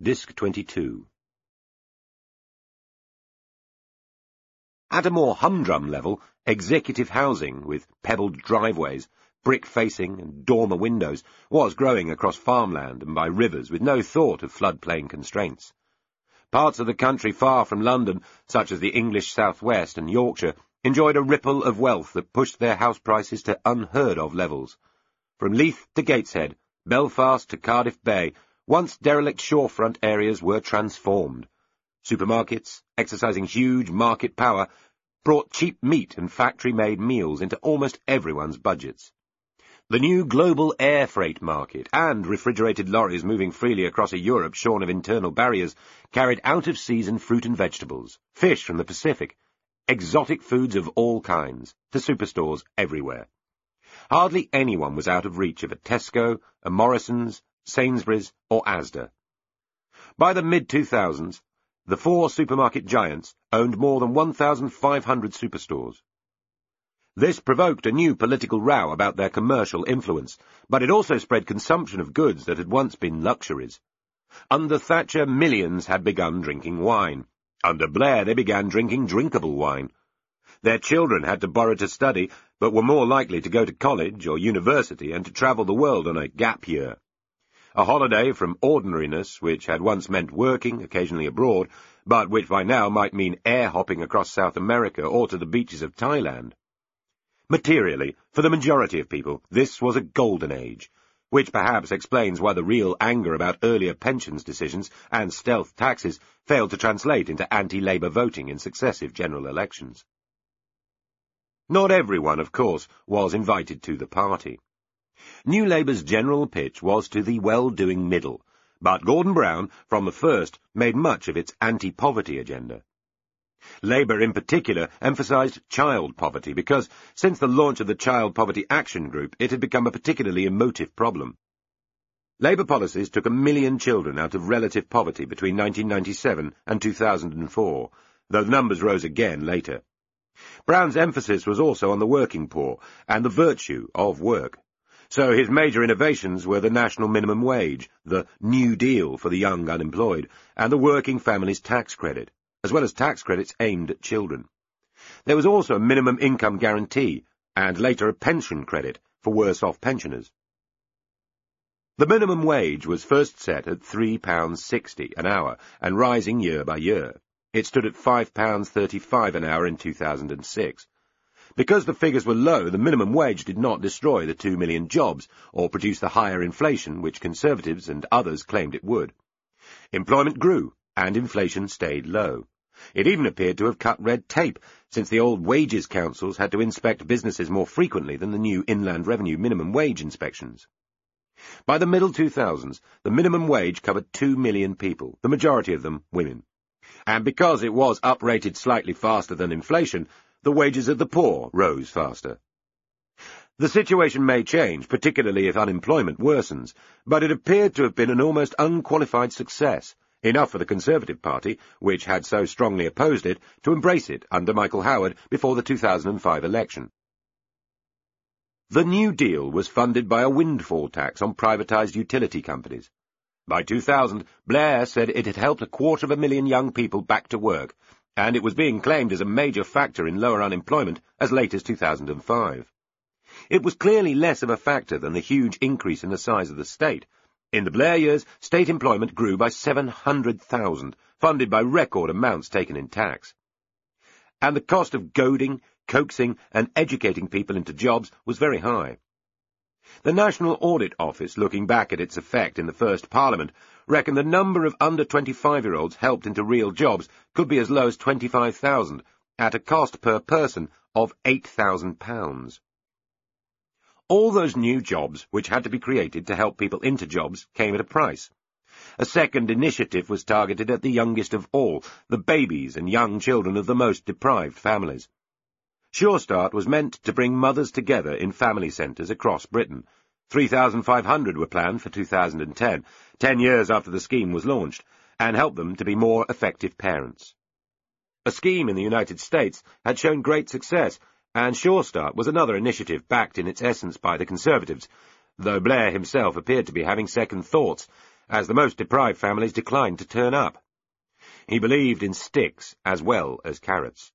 Disc 22. At a more humdrum level, executive housing, with pebbled driveways, brick facing and dormer windows, was growing across farmland and by rivers with no thought of floodplain constraints. Parts of the country far from London, such as the English southwest and Yorkshire, enjoyed a ripple of wealth that pushed their house prices to unheard-of levels. From Leith to Gateshead, Belfast to Cardiff Bay, once derelict shorefront areas were transformed. Supermarkets, exercising huge market power, brought cheap meat and factory-made meals into almost everyone's budgets. The new global air freight market and refrigerated lorries moving freely across a Europe shorn of internal barriers carried out-of-season fruit and vegetables, fish from the Pacific, exotic foods of all kinds, to superstores everywhere. Hardly anyone was out of reach of a Tesco, a Morrison's, Sainsbury's, or Asda. By the mid-2000s, the four supermarket giants owned more than 1,500 superstores. This provoked a new political row about their commercial influence, but it also spread consumption of goods that had once been luxuries. Under Thatcher, millions had begun drinking wine. Under Blair, they began drinking drinkable wine. Their children had to borrow to study, but were more likely to go to college or university and to travel the world on a gap year. A holiday from ordinariness, which had once meant working, occasionally abroad, but which by now might mean air-hopping across South America or to the beaches of Thailand. Materially, for the majority of people, this was a golden age, which perhaps explains why the real anger about earlier pensions decisions and stealth taxes failed to translate into anti-Labour voting in successive general elections. Not everyone, of course, was invited to the party. New Labour's general pitch was to the well-doing middle, but Gordon Brown, from the first, made much of its anti-poverty agenda. Labour, in particular, emphasised child poverty because, since the launch of the Child Poverty Action Group, it had become a particularly emotive problem. Labour policies took 1 million children out of relative poverty between 1997 and 2004, though the numbers rose again later. Brown's emphasis was also on the working poor and the virtue of work. So his major innovations were the national minimum wage, the New Deal for the young unemployed, and the working families tax credit, as well as tax credits aimed at children. There was also a minimum income guarantee, and later a pension credit for worse-off pensioners. The minimum wage was first set at £3.60 an hour, and rising year by year. It stood at £5.35 an hour in 2006. Because the figures were low, the minimum wage did not destroy the 2 million jobs, or produce the higher inflation which Conservatives and others claimed it would. Employment grew, and inflation stayed low. It even appeared to have cut red tape, since the old wages councils had to inspect businesses more frequently than the new Inland Revenue minimum wage inspections. By the middle 2000s, the minimum wage covered 2 million people, the majority of them women. And because it was uprated slightly faster than inflation, the wages of the poor rose faster. The situation may change, particularly if unemployment worsens, but it appeared to have been an almost unqualified success, enough for the Conservative Party, which had so strongly opposed it, to embrace it under Michael Howard before the 2005 election. The New Deal was funded by a windfall tax on privatised utility companies. By 2000, Blair said it had helped 250,000 young people back to work, and it was being claimed as a major factor in lower unemployment as late as 2005. It was clearly less of a factor than the huge increase in the size of the state. In the Blair years, state employment grew by 700,000, funded by record amounts taken in tax. And the cost of goading, coaxing, and educating people into jobs was very high. The National Audit Office, looking back at its effect in the first Parliament, reckoned the number of under 25-year-olds helped into real jobs could be as low as 25,000, at a cost per person of £8,000. All those new jobs which had to be created to help people into jobs came at a price. A second initiative was targeted at the youngest of all, the babies and young children of the most deprived families. Sure Start was meant to bring mothers together in family centres across Britain. 3,500 were planned for 2010, 10 years after the scheme was launched, and help them to be more effective parents. A scheme in the United States had shown great success, and Sure Start was another initiative backed in its essence by the Conservatives, though Blair himself appeared to be having second thoughts, as the most deprived families declined to turn up. He believed in sticks as well as carrots.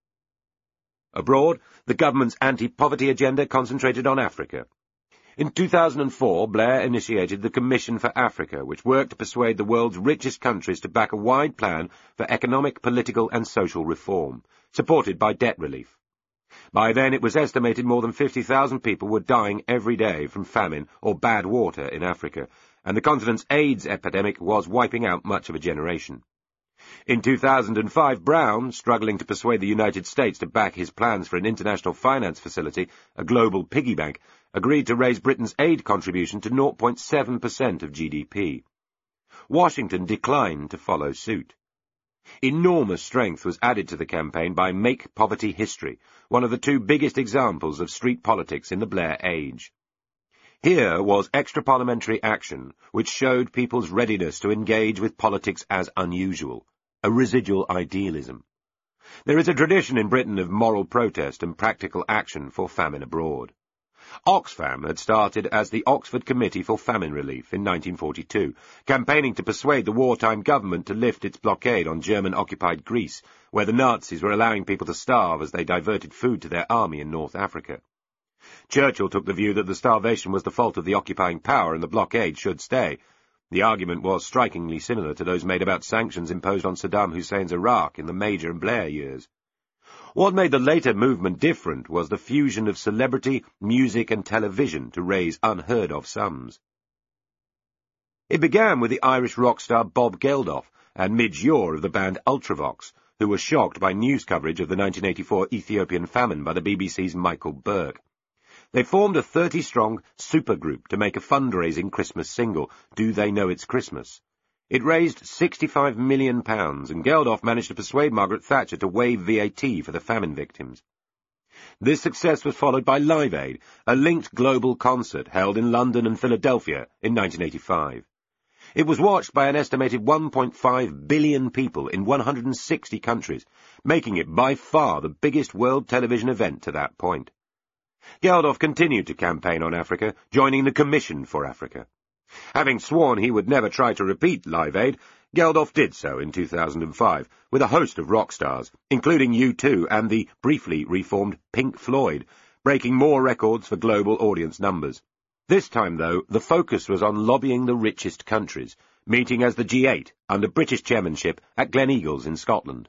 Abroad, the government's anti-poverty agenda concentrated on Africa. In 2004, Blair initiated the Commission for Africa, which worked to persuade the world's richest countries to back a wide plan for economic, political and social reform, supported by debt relief. By then it was estimated more than 50,000 people were dying every day from famine or bad water in Africa, and the continent's AIDS epidemic was wiping out much of a generation. In 2005, Brown, struggling to persuade the United States to back his plans for an international finance facility, a global piggy bank, agreed to raise Britain's aid contribution to 0.7% of GDP. Washington declined to follow suit. Enormous strength was added to the campaign by Make Poverty History, one of the two biggest examples of street politics in the Blair age. Here was extra-parliamentary action, which showed people's readiness to engage with politics as unusual, a residual idealism. There is a tradition in Britain of moral protest and practical action for famine abroad. Oxfam had started as the Oxford Committee for Famine Relief in 1942, campaigning to persuade the wartime government to lift its blockade on German-occupied Greece, where the Nazis were allowing people to starve as they diverted food to their army in North Africa. Churchill took the view that the starvation was the fault of the occupying power and the blockade should stay. The argument was strikingly similar to those made about sanctions imposed on Saddam Hussein's Iraq in the Major and Blair years. What made the later movement different was the fusion of celebrity, music and television to raise unheard-of sums. It began with the Irish rock star Bob Geldof and Midge Ure of the band Ultravox, who were shocked by news coverage of the 1984 Ethiopian famine by the BBC's Michael Burke. They formed a 30-strong supergroup to make a fundraising Christmas single, Do They Know It's Christmas? It raised £65 million, and Geldof managed to persuade Margaret Thatcher to waive VAT for the famine victims. This success was followed by Live Aid, a linked global concert held in London and Philadelphia in 1985. It was watched by an estimated 1.5 billion people in 160 countries, making it by far the biggest world television event to that point. Geldof continued to campaign on Africa, joining the Commission for Africa. Having sworn he would never try to repeat Live Aid, Geldof did so in 2005, with a host of rock stars, including U2 and the briefly reformed Pink Floyd, breaking more records for global audience numbers. This time, though, the focus was on lobbying the richest countries, meeting as the G8 under British chairmanship at Gleneagles in Scotland.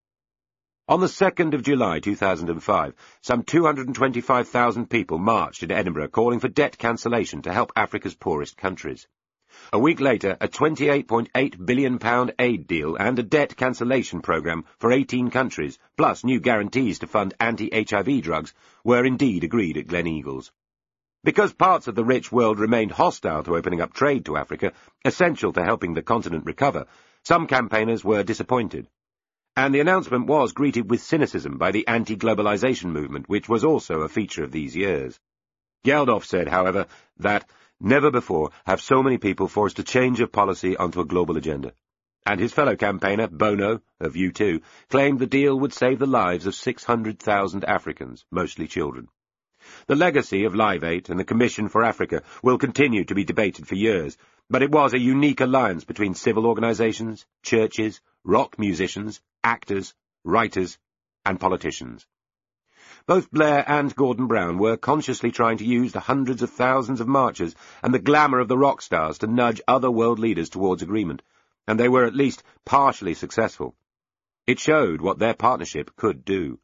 On the 2nd of July 2005, some 225,000 people marched in Edinburgh calling for debt cancellation to help Africa's poorest countries. A week later, a £28.8 billion aid deal and a debt cancellation programme for 18 countries, plus new guarantees to fund anti-HIV drugs, were indeed agreed at Gleneagles. Because parts of the rich world remained hostile to opening up trade to Africa, essential to helping the continent recover, some campaigners were disappointed. And the announcement was greeted with cynicism by the anti-globalization movement, which was also a feature of these years. Geldof said, however, that never before have so many people forced a change of policy onto a global agenda. And his fellow campaigner, Bono, of U2, claimed the deal would save the lives of 600,000 Africans, mostly children. The legacy of Live Aid and the Commission for Africa will continue to be debated for years, but it was a unique alliance between civil organizations, churches, rock musicians, actors, writers, and politicians. Both Blair and Gordon Brown were consciously trying to use the hundreds of thousands of marchers and the glamour of the rock stars to nudge other world leaders towards agreement, and they were at least partially successful. It showed what their partnership could do.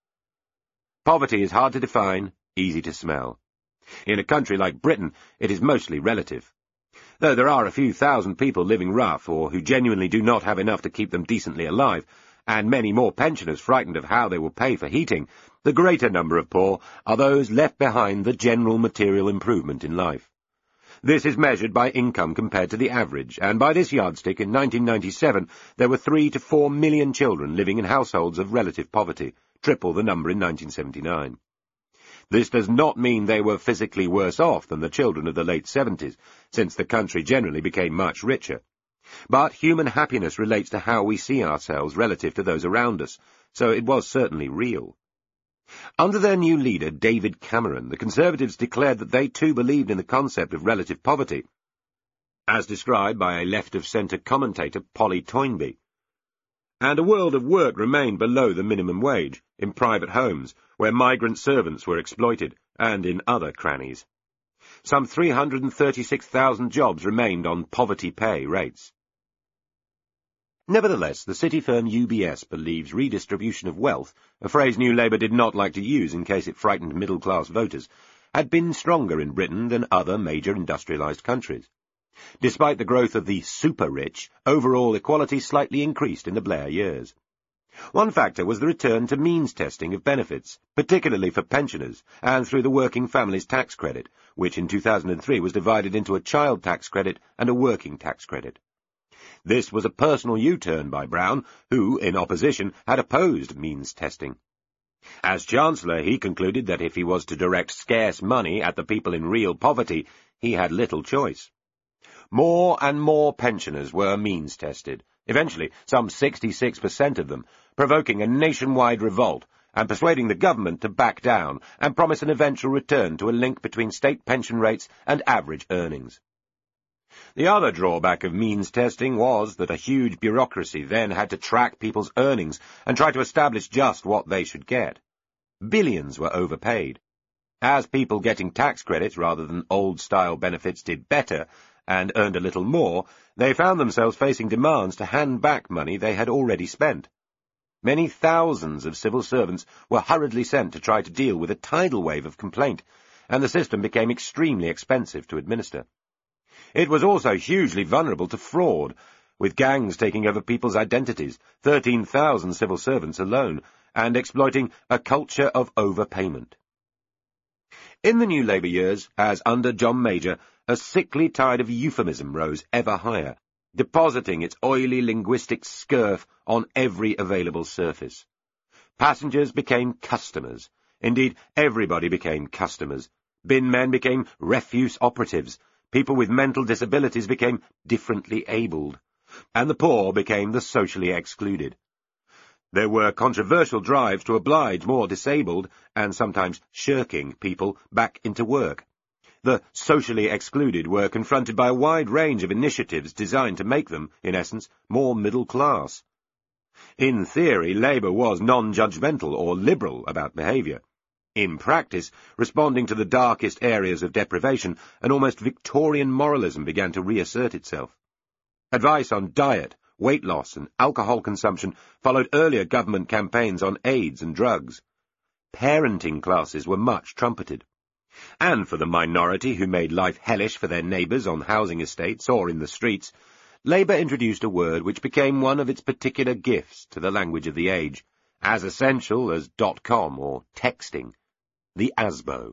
Poverty is hard to define, easy to smell. In a country like Britain, it is mostly relative. Though there are a few thousand people living rough or who genuinely do not have enough to keep them decently alive, and many more pensioners frightened of how they will pay for heating, the greater number of poor are those left behind the general material improvement in life. This is measured by income compared to the average, and by this yardstick in 1997 there were 3 to 4 million children living in households of relative poverty, triple the number in 1979. This does not mean they were physically worse off than the children of the late 70s, since the country generally became much richer. But human happiness relates to how we see ourselves relative to those around us, so it was certainly real. Under their new leader, David Cameron, the Conservatives declared that they too believed in the concept of relative poverty. as described by a left-of-centre commentator, Polly Toynbee. And a world of work remained below the minimum wage, in private homes, where migrant servants were exploited, and in other crannies. Some 336,000 jobs remained on poverty pay rates. Nevertheless, the city firm UBS believes redistribution of wealth, a phrase New Labour did not like to use in case it frightened middle-class voters, had been stronger in Britain than other major industrialised countries. Despite the growth of the super-rich, overall equality slightly increased in the Blair years. One factor was the return to means testing of benefits, particularly for pensioners, and through the Working Families Tax Credit, which in 2003 was divided into a child tax credit and a working tax credit. This was a personal U-turn by Brown, who, in opposition, had opposed means testing. As Chancellor, he concluded that if he was to direct scarce money at the people in real poverty, he had little choice. More and more pensioners were means tested, eventually some 66% of them, provoking a nationwide revolt and persuading the government to back down and promise an eventual return to a link between state pension rates and average earnings. The other drawback of means testing was that a huge bureaucracy then had to track people's earnings and try to establish just what they should get. Billions were overpaid. As people getting tax credits rather than old-style benefits did better and earned a little more, they found themselves facing demands to hand back money they had already spent. Many thousands of civil servants were hurriedly sent to try to deal with a tidal wave of complaint, and the system became extremely expensive to administer. It was also hugely vulnerable to fraud, with gangs taking over people's identities, 13,000 civil servants alone, and exploiting a culture of overpayment. In the New Labour years, as under John Major, a sickly tide of euphemism rose ever higher, depositing its oily linguistic scurf on every available surface. Passengers became customers. Indeed, everybody became customers. Bin men became refuse operatives. People with mental disabilities became differently abled, and the poor became the socially excluded. There were controversial drives to oblige more disabled, and sometimes shirking, people back into work. The socially excluded were confronted by a wide range of initiatives designed to make them, in essence, more middle class. In theory, Labour was non-judgmental or liberal about behaviour. In practice, responding to the darkest areas of deprivation, an almost Victorian moralism began to reassert itself. Advice on diet, weight loss, and alcohol consumption followed earlier government campaigns on AIDS and drugs. Parenting classes were much trumpeted. And for the minority who made life hellish for their neighbours on housing estates or in the streets, Labour introduced a word which became one of its particular gifts to the language of the age, as essential as .com or texting: the ASBO.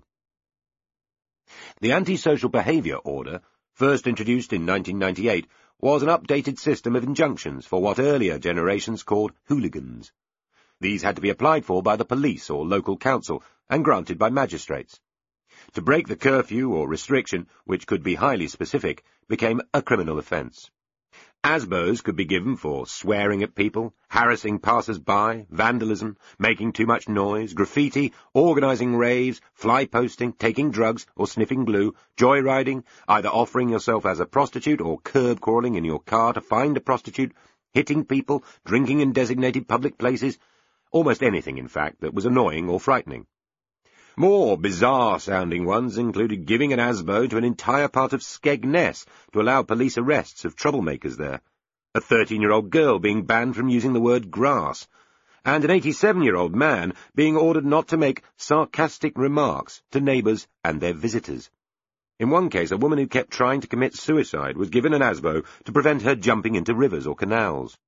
The Antisocial Behaviour Order, first introduced in 1998, was an updated system of injunctions for what earlier generations called hooligans. These had to be applied for by the police or local council and granted by magistrates. To break the curfew or restriction, which could be highly specific, became a criminal offence. ASBOs could be given for swearing at people, harassing passers-by, vandalism, making too much noise, graffiti, organising raves, fly-posting, taking drugs or sniffing glue, joyriding, either offering yourself as a prostitute or curb-crawling in your car to find a prostitute, hitting people, drinking in designated public places, almost anything, in fact, that was annoying or frightening. More bizarre-sounding ones included giving an ASBO to an entire part of Skegness to allow police arrests of troublemakers there, a 13-year-old girl being banned from using the word grass, and an 87-year-old man being ordered not to make sarcastic remarks to neighbours and their visitors. In one case, a woman who kept trying to commit suicide was given an ASBO to prevent her jumping into rivers or canals.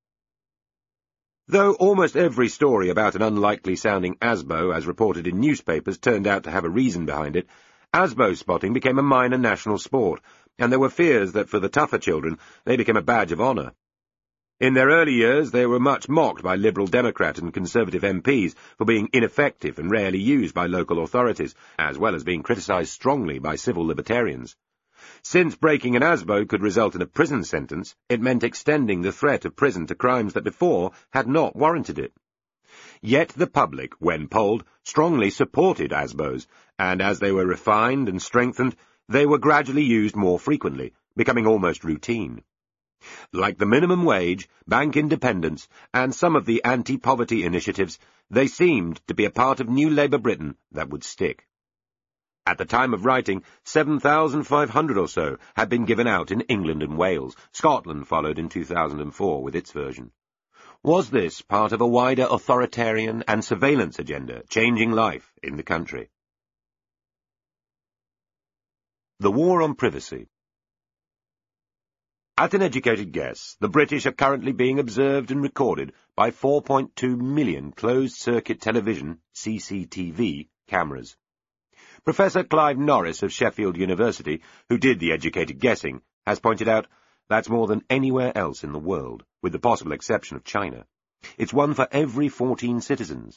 Though almost every story about an unlikely-sounding ASBO, as reported in newspapers, turned out to have a reason behind it, ASBO spotting became a minor national sport, and there were fears that for the tougher children they became a badge of honour. In their early years they were much mocked by Liberal Democrat and Conservative MPs for being ineffective and rarely used by local authorities, as well as being criticised strongly by civil libertarians. Since breaking an ASBO could result in a prison sentence, it meant extending the threat of prison to crimes that before had not warranted it. Yet the public, when polled, strongly supported ASBOs, and as they were refined and strengthened, they were gradually used more frequently, becoming almost routine. Like the minimum wage, bank independence, and some of the anti-poverty initiatives, they seemed to be a part of New Labour Britain that would stick. At the time of writing, 7,500 or so had been given out in England and Wales. Scotland followed in 2004 with its version. Was this part of a wider authoritarian and surveillance agenda, changing life in the country? The War on Privacy. At an educated guess, the British are currently being observed and recorded by 4.2 million closed-circuit television, CCTV, cameras. Professor Clive Norris of Sheffield University, who did the educated guessing, has pointed out that's more than anywhere else in the world, with the possible exception of China. It's one for every 14 citizens.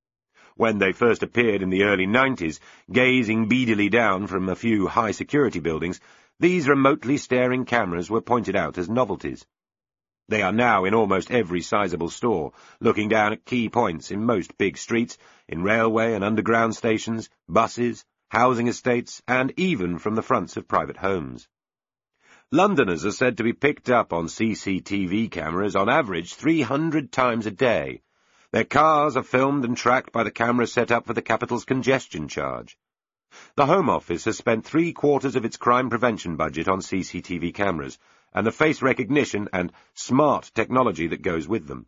When they first appeared in the early 90s, gazing beadily down from a few high-security buildings, these remotely staring cameras were pointed out as novelties. They are now in almost every sizable store, looking down at key points in most big streets, in railway and underground stations, buses, housing estates, and even from the fronts of private homes. Londoners are said to be picked up on CCTV cameras on average 300 times a day. Their cars are filmed and tracked by the cameras set up for the capital's congestion charge. The Home Office has spent 3/4 of its crime prevention budget on CCTV cameras, and the face recognition and smart technology that goes with them.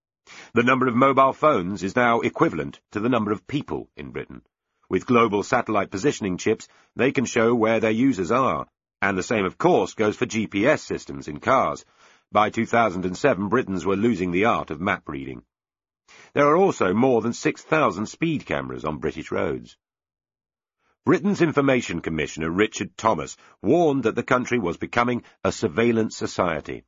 The number of mobile phones is now equivalent to the number of people in Britain. With global satellite positioning chips, they can show where their users are, and the same, of course, goes for GPS systems in cars. By 2007, Britons were losing the art of map reading. There are also more than 6,000 speed cameras on British roads. Britain's Information Commissioner Richard Thomas warned that the country was becoming a surveillance society.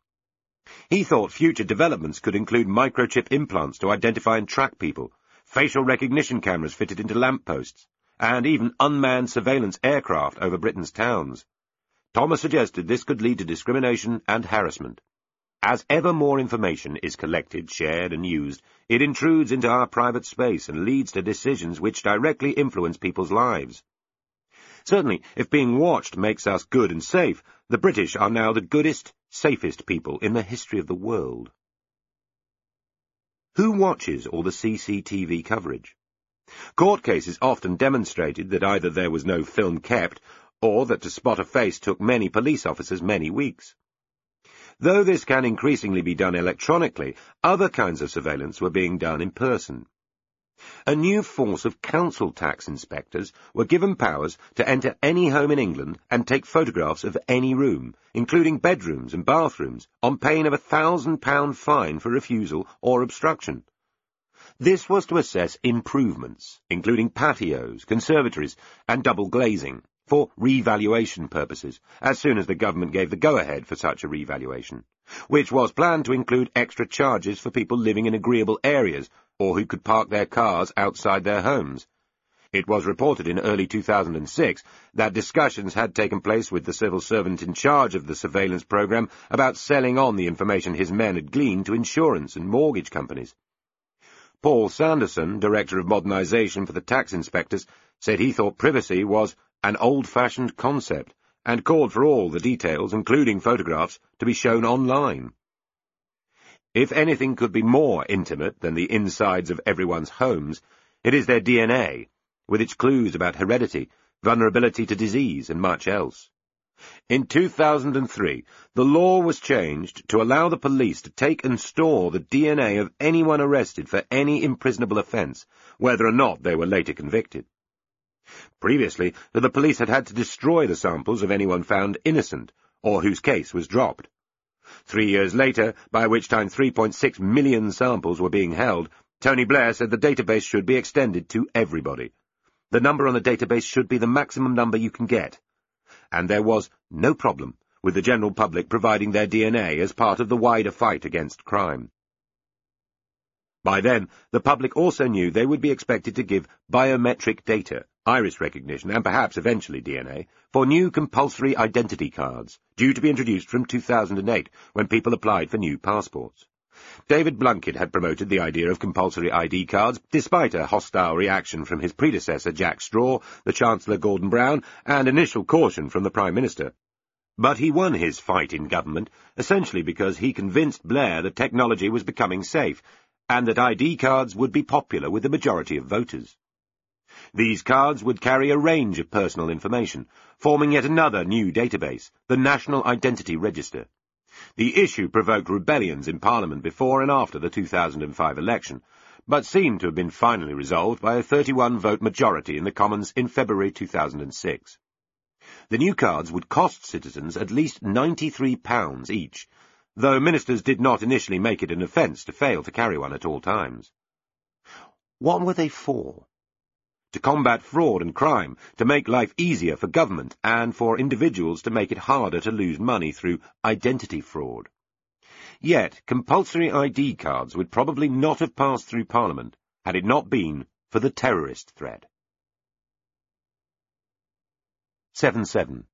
He thought future developments could include microchip implants to identify and track people, facial recognition cameras fitted into lampposts, and even unmanned surveillance aircraft over Britain's towns. Thomas suggested this could lead to discrimination and harassment. As ever more information is collected, shared, and used, it intrudes into our private space and leads to decisions which directly influence people's lives. Certainly, if being watched makes us good and safe, the British are now the goodest, safest people in the history of the world. Who watches all the CCTV coverage? Court cases often demonstrated that either there was no film kept, or that to spot a face took many police officers many weeks. Though this can increasingly be done electronically, other kinds of surveillance were being done in person. A new force of council tax inspectors were given powers to enter any home in England and take photographs of any room, including bedrooms and bathrooms, on pain of £1,000 fine for refusal or obstruction. This was to assess improvements, including patios, conservatories, and double glazing, for revaluation purposes, as soon as the government gave the go-ahead for such a revaluation, which was planned to include extra charges for people living in agreeable areas or who could park their cars outside their homes. It was reported in early 2006 that discussions had taken place with the civil servant in charge of the surveillance program about selling on the information his men had gleaned to insurance and mortgage companies. Paul Sanderson, Director of Modernisation for the Tax Inspectors, said he thought privacy was an old-fashioned concept and called for all the details, including photographs, to be shown online. If anything could be more intimate than the insides of everyone's homes, it is their DNA, with its clues about heredity, vulnerability to disease, and much else. In 2003, the law was changed to allow the police to take and store the DNA of anyone arrested for any imprisonable offence, whether or not they were later convicted. Previously, the police had to destroy the samples of anyone found innocent, or whose case was dropped. 3 years later, by which time 3.6 million samples were being held, Tony Blair said the database should be extended to everybody. The number on the database should be the maximum number you can get. And there was no problem with the general public providing their DNA as part of the wider fight against crime. By then, the public also knew they would be expected to give biometric data, iris recognition, and perhaps eventually DNA, for new compulsory identity cards, due to be introduced from 2008, when people applied for new passports. David Blunkett had promoted the idea of compulsory ID cards, despite a hostile reaction from his predecessor Jack Straw, the Chancellor Gordon Brown, and initial caution from the Prime Minister. But he won his fight in government, essentially because he convinced Blair that technology was becoming safe, and that ID cards would be popular with the majority of voters. These cards would carry a range of personal information, forming yet another new database, the National Identity Register. The issue provoked rebellions in Parliament before and after the 2005 election, but seemed to have been finally resolved by a 31-vote majority in the Commons in February 2006. The new cards would cost citizens at least £93 each, though ministers did not initially make it an offence to fail to carry one at all times. What were they for? To combat fraud and crime, to make life easier for government, and for individuals to make it harder to lose money through identity fraud. Yet, compulsory ID cards would probably not have passed through Parliament had it not been for the terrorist threat. 7-7.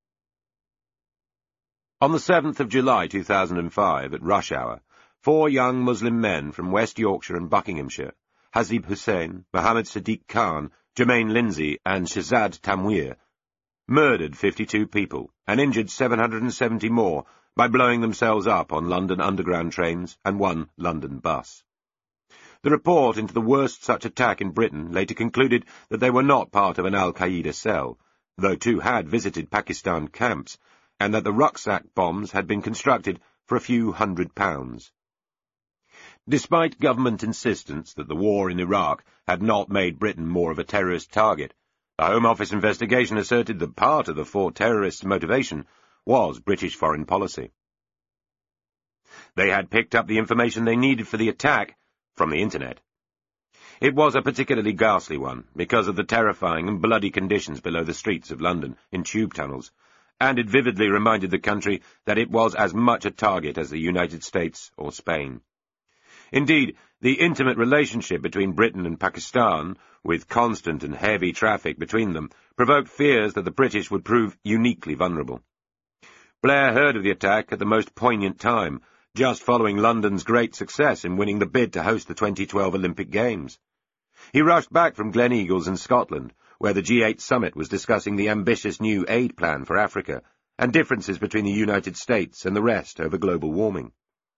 On the 7th of July 2005, at rush hour, 4 young Muslim men from West Yorkshire and Buckinghamshire, Hazib Hussain, Mohammed Sadiq Khan, Jermaine Lindsay, and Shazad Tamwir, murdered 52 people and injured 770 more by blowing themselves up on London Underground trains and one London bus. The report into the worst such attack in Britain later concluded that they were not part of an al-Qaeda cell, though 2 had visited Pakistan camps, and that the rucksack bombs had been constructed for a few £100. Despite government insistence that the war in Iraq had not made Britain more of a terrorist target, the Home Office investigation asserted that part of the 4 terrorists' motivation was British foreign policy. They had picked up the information they needed for the attack from the Internet. It was a particularly ghastly one, because of the terrifying and bloody conditions below the streets of London in tube tunnels, and it vividly reminded the country that it was as much a target as the United States or Spain. Indeed, the intimate relationship between Britain and Pakistan, with constant and heavy traffic between them, provoked fears that the British would prove uniquely vulnerable. Blair heard of the attack at the most poignant time, just following London's great success in winning the bid to host the 2012 Olympic Games. He rushed back from Gleneagles in Scotland, where the G8 summit was discussing the ambitious new aid plan for Africa and differences between the United States and the rest over global warming.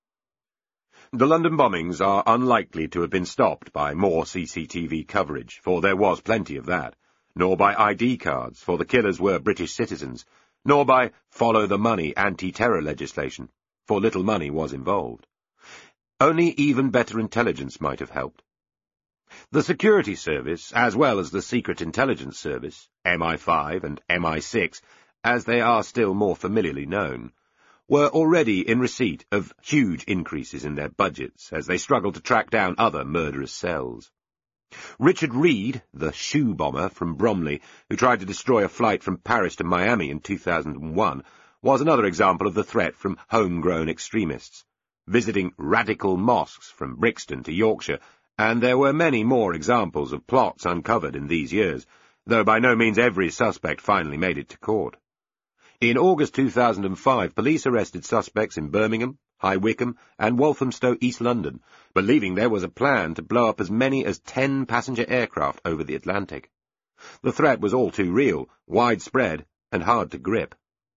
The London bombings are unlikely to have been stopped by more CCTV coverage, for there was plenty of that, nor by ID cards, for the killers were British citizens, nor by follow-the-money anti-terror legislation, for little money was involved. Only even better intelligence might have helped. The Security Service, as well as the Secret Intelligence Service, MI5 and MI6, as they are still more familiarly known, were already in receipt of huge increases in their budgets as they struggled to track down other murderous cells. Richard Reed, the shoe bomber from Bromley, who tried to destroy a flight from Paris to Miami in 2001, was another example of the threat from homegrown extremists, visiting radical mosques from Brixton to Yorkshire, and there were many more examples of plots uncovered in these years, though by no means every suspect finally made it to court. In August 2005, police arrested suspects in Birmingham, High Wycombe, and Walthamstow, East London, believing there was a plan to blow up as many as 10 passenger aircraft over the Atlantic. The threat was all too real, widespread, and hard to grip.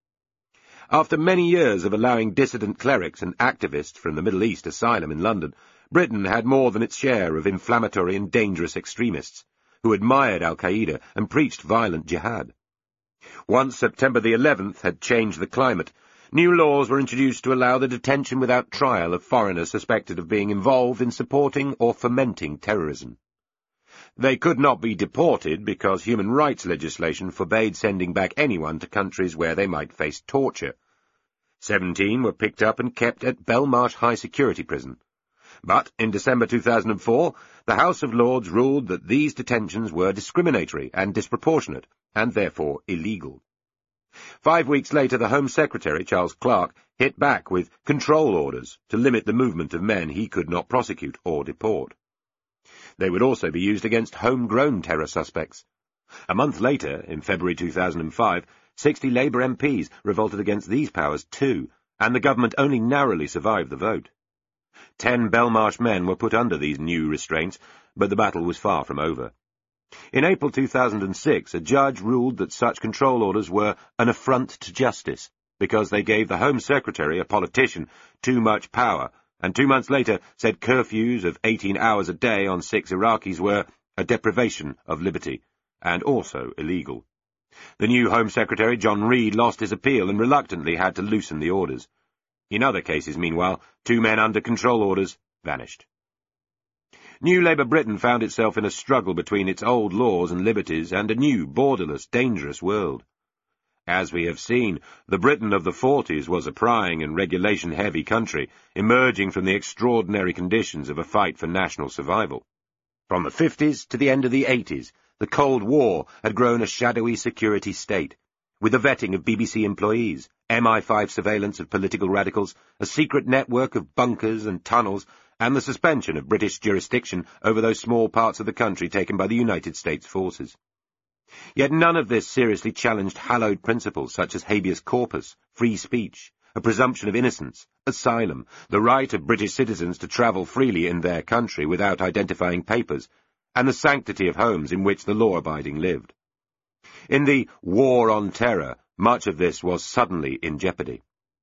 After many years of allowing dissident clerics and activists from the Middle East asylum in London, Britain had more than its share of inflammatory and dangerous extremists, who admired al-Qaeda and preached violent jihad. Once September the 11th had changed the climate, new laws were introduced to allow the detention without trial of foreigners suspected of being involved in supporting or fomenting terrorism. They could not be deported because human rights legislation forbade sending back anyone to countries where they might face torture. 17 were picked up and kept at Belmarsh High Security Prison. But in December 2004, the House of Lords ruled that these detentions were discriminatory and disproportionate, and therefore illegal. 5 weeks later, the Home Secretary, Charles Clarke, hit back with control orders to limit the movement of men he could not prosecute or deport. They would also be used against homegrown terror suspects. A month later, in February 2005, 60 Labour MPs revolted against these powers too, and the government only narrowly survived the vote. 10 Belmarsh men were put under these new restraints, but the battle was far from over. In April 2006, a judge ruled that such control orders were an affront to justice, because they gave the Home Secretary, a politician, too much power, and 2 months later said curfews of 18 hours a day on 6 Iraqis were a deprivation of liberty, and also illegal. The new Home Secretary, John Reid, lost his appeal and reluctantly had to loosen the orders. In other cases, meanwhile, 2 men under control orders vanished. New Labour Britain found itself in a struggle between its old laws and liberties and a new, borderless, dangerous world. As we have seen, the Britain of the 40s was a prying and regulation-heavy country, emerging from the extraordinary conditions of a fight for national survival. From the 50s to the end of the 80s, the Cold War had grown a shadowy security state, with the vetting of BBC employees, MI5 surveillance of political radicals, a secret network of bunkers and tunnels, and the suspension of British jurisdiction over those small parts of the country taken by the United States forces. Yet none of this seriously challenged hallowed principles such as habeas corpus, free speech, a presumption of innocence, asylum, the right of British citizens to travel freely in their country without identifying papers, and the sanctity of homes in which the law-abiding lived. In the War on Terror, much of this was suddenly in jeopardy.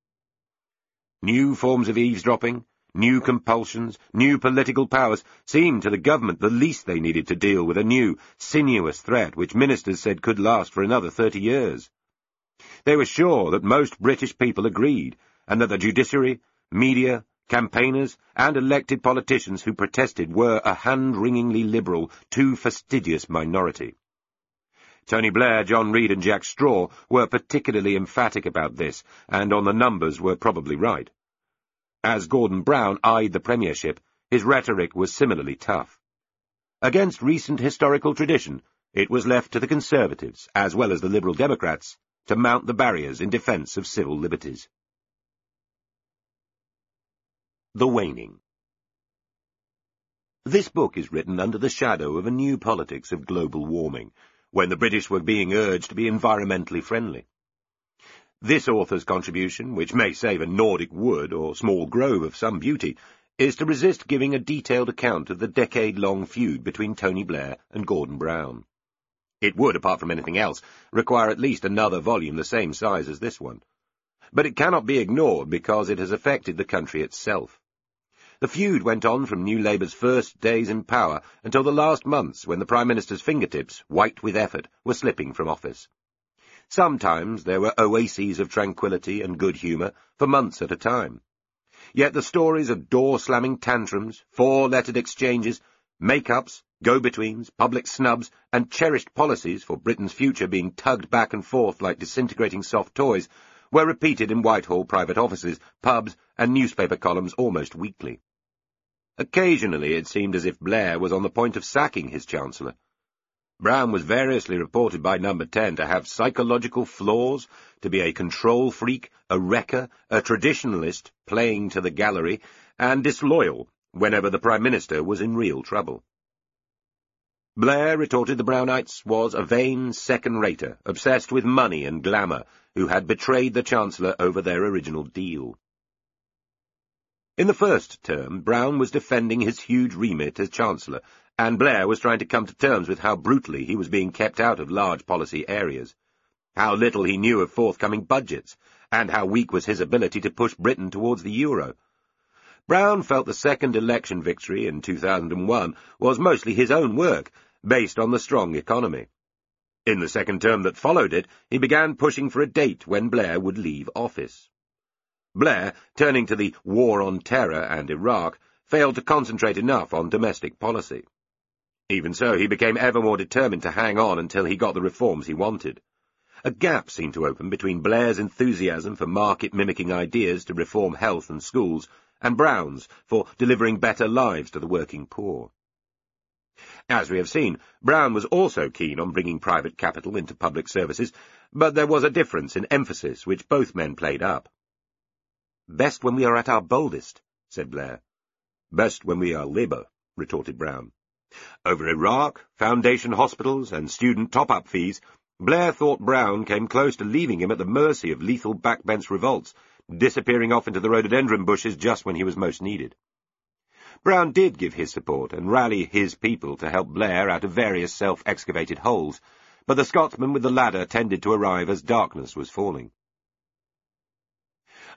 New forms of eavesdropping, new compulsions, new political powers seemed to the government the least they needed to deal with a new, sinuous threat which ministers said could last for another 30 years. They were sure that most British people agreed, and that the judiciary, media, campaigners, and elected politicians who protested were a hand-wringingly liberal, too fastidious minority. Tony Blair, John Reid, and Jack Straw were particularly emphatic about this, and on the numbers were probably right. As Gordon Brown eyed the premiership, his rhetoric was similarly tough. Against recent historical tradition, it was left to the Conservatives, as well as the Liberal Democrats, to mount the barriers in defence of civil liberties. The Waning. This book is written under the shadow of a new politics of global warming, when the British were being urged to be environmentally friendly. This author's contribution, which may save a Nordic wood or small grove of some beauty, is to resist giving a detailed account of the decade-long feud between Tony Blair and Gordon Brown. It would, apart from anything else, require at least another volume the same size as this one. But it cannot be ignored because it has affected the country itself. The feud went on from New Labour's first days in power until the last months when the Prime Minister's fingertips, white with effort, were slipping from office. Sometimes there were oases of tranquillity and good humour for months at a time. Yet the stories of door-slamming tantrums, four-lettered exchanges, make-ups, go-betweens, public snubs, and cherished policies for Britain's future being tugged back and forth like disintegrating soft toys were repeated in Whitehall private offices, pubs, and newspaper columns almost weekly. Occasionally it seemed as if Blair was on the point of sacking his Chancellor. Brown was variously reported by Number 10 to have psychological flaws, to be a control freak, a wrecker, a traditionalist playing to the gallery, and disloyal whenever the Prime Minister was in real trouble. Blair retorted the Brownites was a vain second-rater, obsessed with money and glamour, who had betrayed the Chancellor over their original deal. In the first term, Brown was defending his huge remit as Chancellor, and Blair was trying to come to terms with how brutally he was being kept out of large policy areas, how little he knew of forthcoming budgets, and how weak was his ability to push Britain towards the euro. Brown felt the second election victory in 2001 was mostly his own work, based on the strong economy. In the second term that followed it, he began pushing for a date when Blair would leave office. Blair, turning to the War on Terror and Iraq, failed to concentrate enough on domestic policy. Even so, he became ever more determined to hang on until he got the reforms he wanted. A gap seemed to open between Blair's enthusiasm for market-mimicking ideas to reform health and schools, and Brown's for delivering better lives to the working poor. As we have seen, Brown was also keen on bringing private capital into public services, but there was a difference in emphasis which both men played up. "Best when we are at our boldest," said Blair. "Best when we are Labour," retorted Brown. Over Iraq, foundation hospitals, and student top-up fees, Blair thought Brown came close to leaving him at the mercy of lethal backbench revolts, disappearing off into the rhododendron bushes just when he was most needed. Brown did give his support and rally his people to help Blair out of various self-excavated holes, but the Scotsman with the ladder tended to arrive as darkness was falling.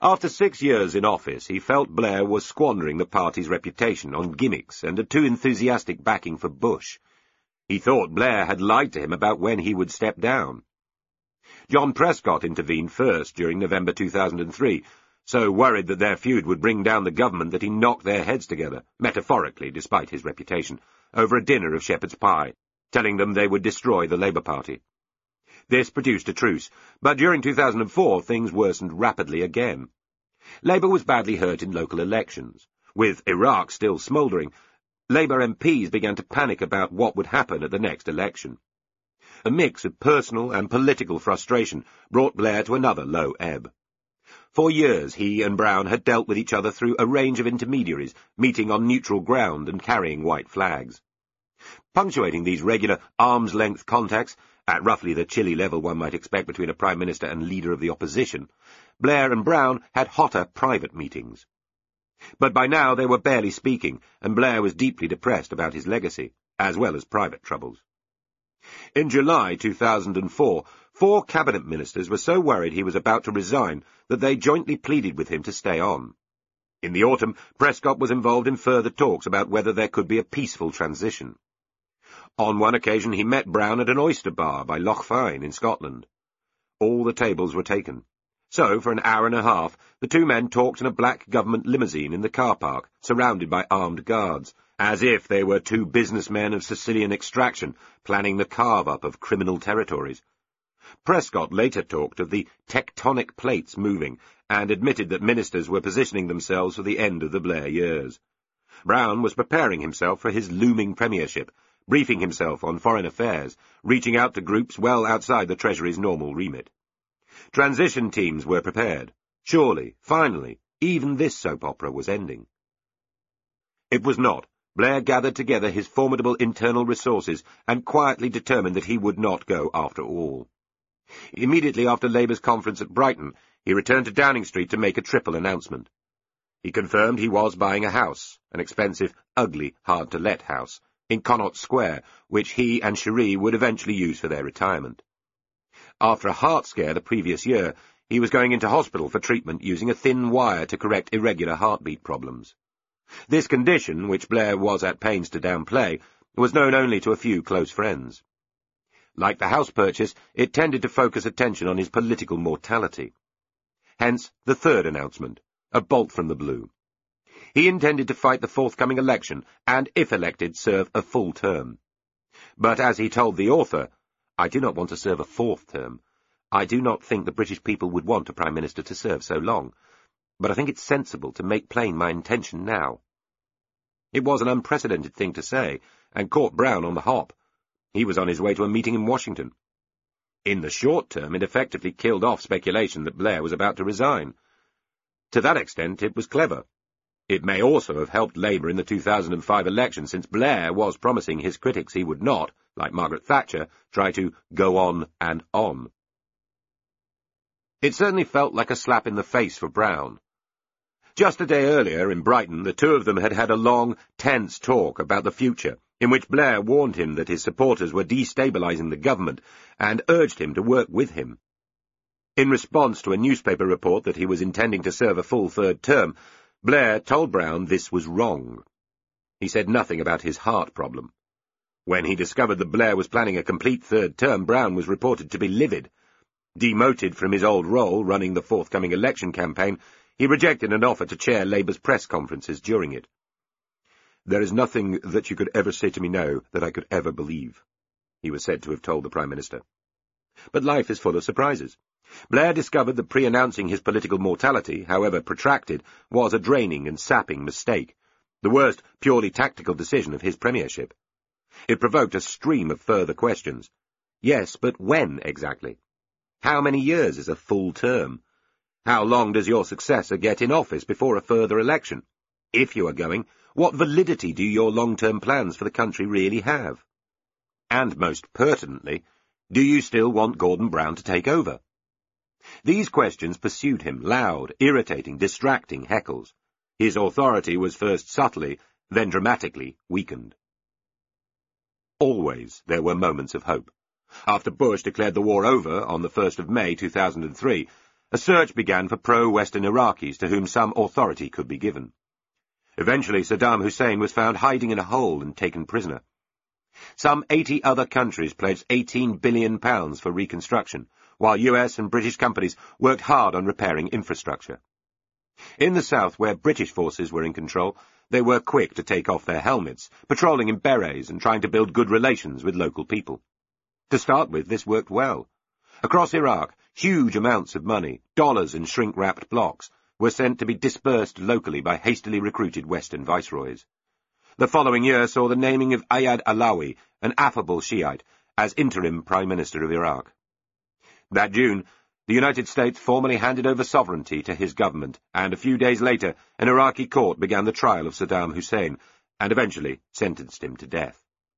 After 6 years in office, he felt Blair was squandering the party's reputation on gimmicks and a too enthusiastic backing for Bush. He thought Blair had lied to him about when he would step down. John Prescott intervened first during November 2003, so worried that their feud would bring down the government that he knocked their heads together, metaphorically despite his reputation, over a dinner of shepherd's pie, telling them they would destroy the Labour Party. This produced a truce, but during 2004 things worsened rapidly again. Labour was badly hurt in local elections. With Iraq still smouldering, Labour MPs began to panic about what would happen at the next election. A mix of personal and political frustration brought Blair to another low ebb. For years he and Brown had dealt with each other through a range of intermediaries, meeting on neutral ground and carrying white flags. Punctuating these regular arm's-length contacts, at roughly the chilly level one might expect between a Prime Minister and leader of the opposition, Blair and Brown had hotter private meetings. But by now they were barely speaking, and Blair was deeply depressed about his legacy, as well as private troubles. In July 2004, 4 cabinet ministers were so worried he was about to resign that they jointly pleaded with him to stay on. In the autumn, Prescott was involved in further talks about whether there could be a peaceful transition. On one occasion he met Brown at an oyster bar by Loch Fyne in Scotland. All the tables were taken. So, for an hour and a half, the two men talked in a black government limousine in the car park, surrounded by armed guards, as if they were 2 businessmen of Sicilian extraction, planning the carve-up of criminal territories. Prescott later talked of the tectonic plates moving, and admitted that ministers were positioning themselves for the end of the Blair years. Brown was preparing himself for his looming premiership, briefing himself on foreign affairs, reaching out to groups well outside the Treasury's normal remit. Transition teams were prepared. Surely, finally, even this soap opera was ending. It was not. Blair gathered together his formidable internal resources and quietly determined that he would not go after all. Immediately after Labour's conference at Brighton, he returned to Downing Street to make a triple announcement. He confirmed he was buying a house, an expensive, ugly, hard-to-let house, in Connaught Square, which he and Cherie would eventually use for their retirement. After a heart scare the previous year, he was going into hospital for treatment using a thin wire to correct irregular heartbeat problems. This condition, which Blair was at pains to downplay, was known only to a few close friends. Like the house purchase, it tended to focus attention on his political mortality. Hence the third announcement, a bolt from the blue. He intended to fight the forthcoming election and, if elected, serve a full term. But as he told the author, "I do not want to serve a 4th term. I do not think the British people would want a Prime Minister to serve so long, but I think it's sensible to make plain my intention now." It was an unprecedented thing to say, and caught Brown on the hop. He was on his way to a meeting in Washington. In the short term, it effectively killed off speculation that Blair was about to resign. To that extent, it was clever. It may also have helped Labour in the 2005 election, since Blair was promising his critics he would not, like Margaret Thatcher, try to go on and on. It certainly felt like a slap in the face for Brown. Just a day earlier, in Brighton, the two of them had had a long, tense talk about the future, in which Blair warned him that his supporters were destabilising the government and urged him to work with him. In response to a newspaper report that he was intending to serve a full 3rd term, Blair told Brown this was wrong. He said nothing about his heart problem. When he discovered that Blair was planning a complete 3rd term, Brown was reported to be livid. Demoted from his old role running the forthcoming election campaign, he rejected an offer to chair Labour's press conferences during it. "There is nothing that you could ever say to me now that I could ever believe," he was said to have told the Prime Minister. But life is full of surprises. Blair discovered that pre-announcing his political mortality, however protracted, was a draining and sapping mistake, the worst purely tactical decision of his premiership. It provoked a stream of further questions. Yes, but when exactly? How many years is a full term? How long does your successor get in office before a further election? If you are going, what validity do your long-term plans for the country really have? And most pertinently, do you still want Gordon Brown to take over? These questions pursued him, loud, irritating, distracting heckles. His authority was first subtly, then dramatically weakened. Always there were moments of hope. After Bush declared the war over on the 1st of May 2003, a search began for pro-Western Iraqis to whom some authority could be given. Eventually, Saddam Hussein was found hiding in a hole and taken prisoner. Some 80 other countries pledged £18 billion for reconstruction, while US and British companies worked hard on repairing infrastructure. In the south, where British forces were in control, they were quick to take off their helmets, patrolling in berets and trying to build good relations with local people. To start with, this worked well. Across Iraq, huge amounts of money, dollars in shrink-wrapped blocks, were sent to be dispersed locally by hastily recruited Western viceroys. The following year saw the naming of Ayad Alawi, an affable Shiite, as interim Prime Minister of Iraq. That June, the United States formally handed over sovereignty to his government, and a few days later an Iraqi court began the trial of Saddam Hussein, and eventually sentenced him to death.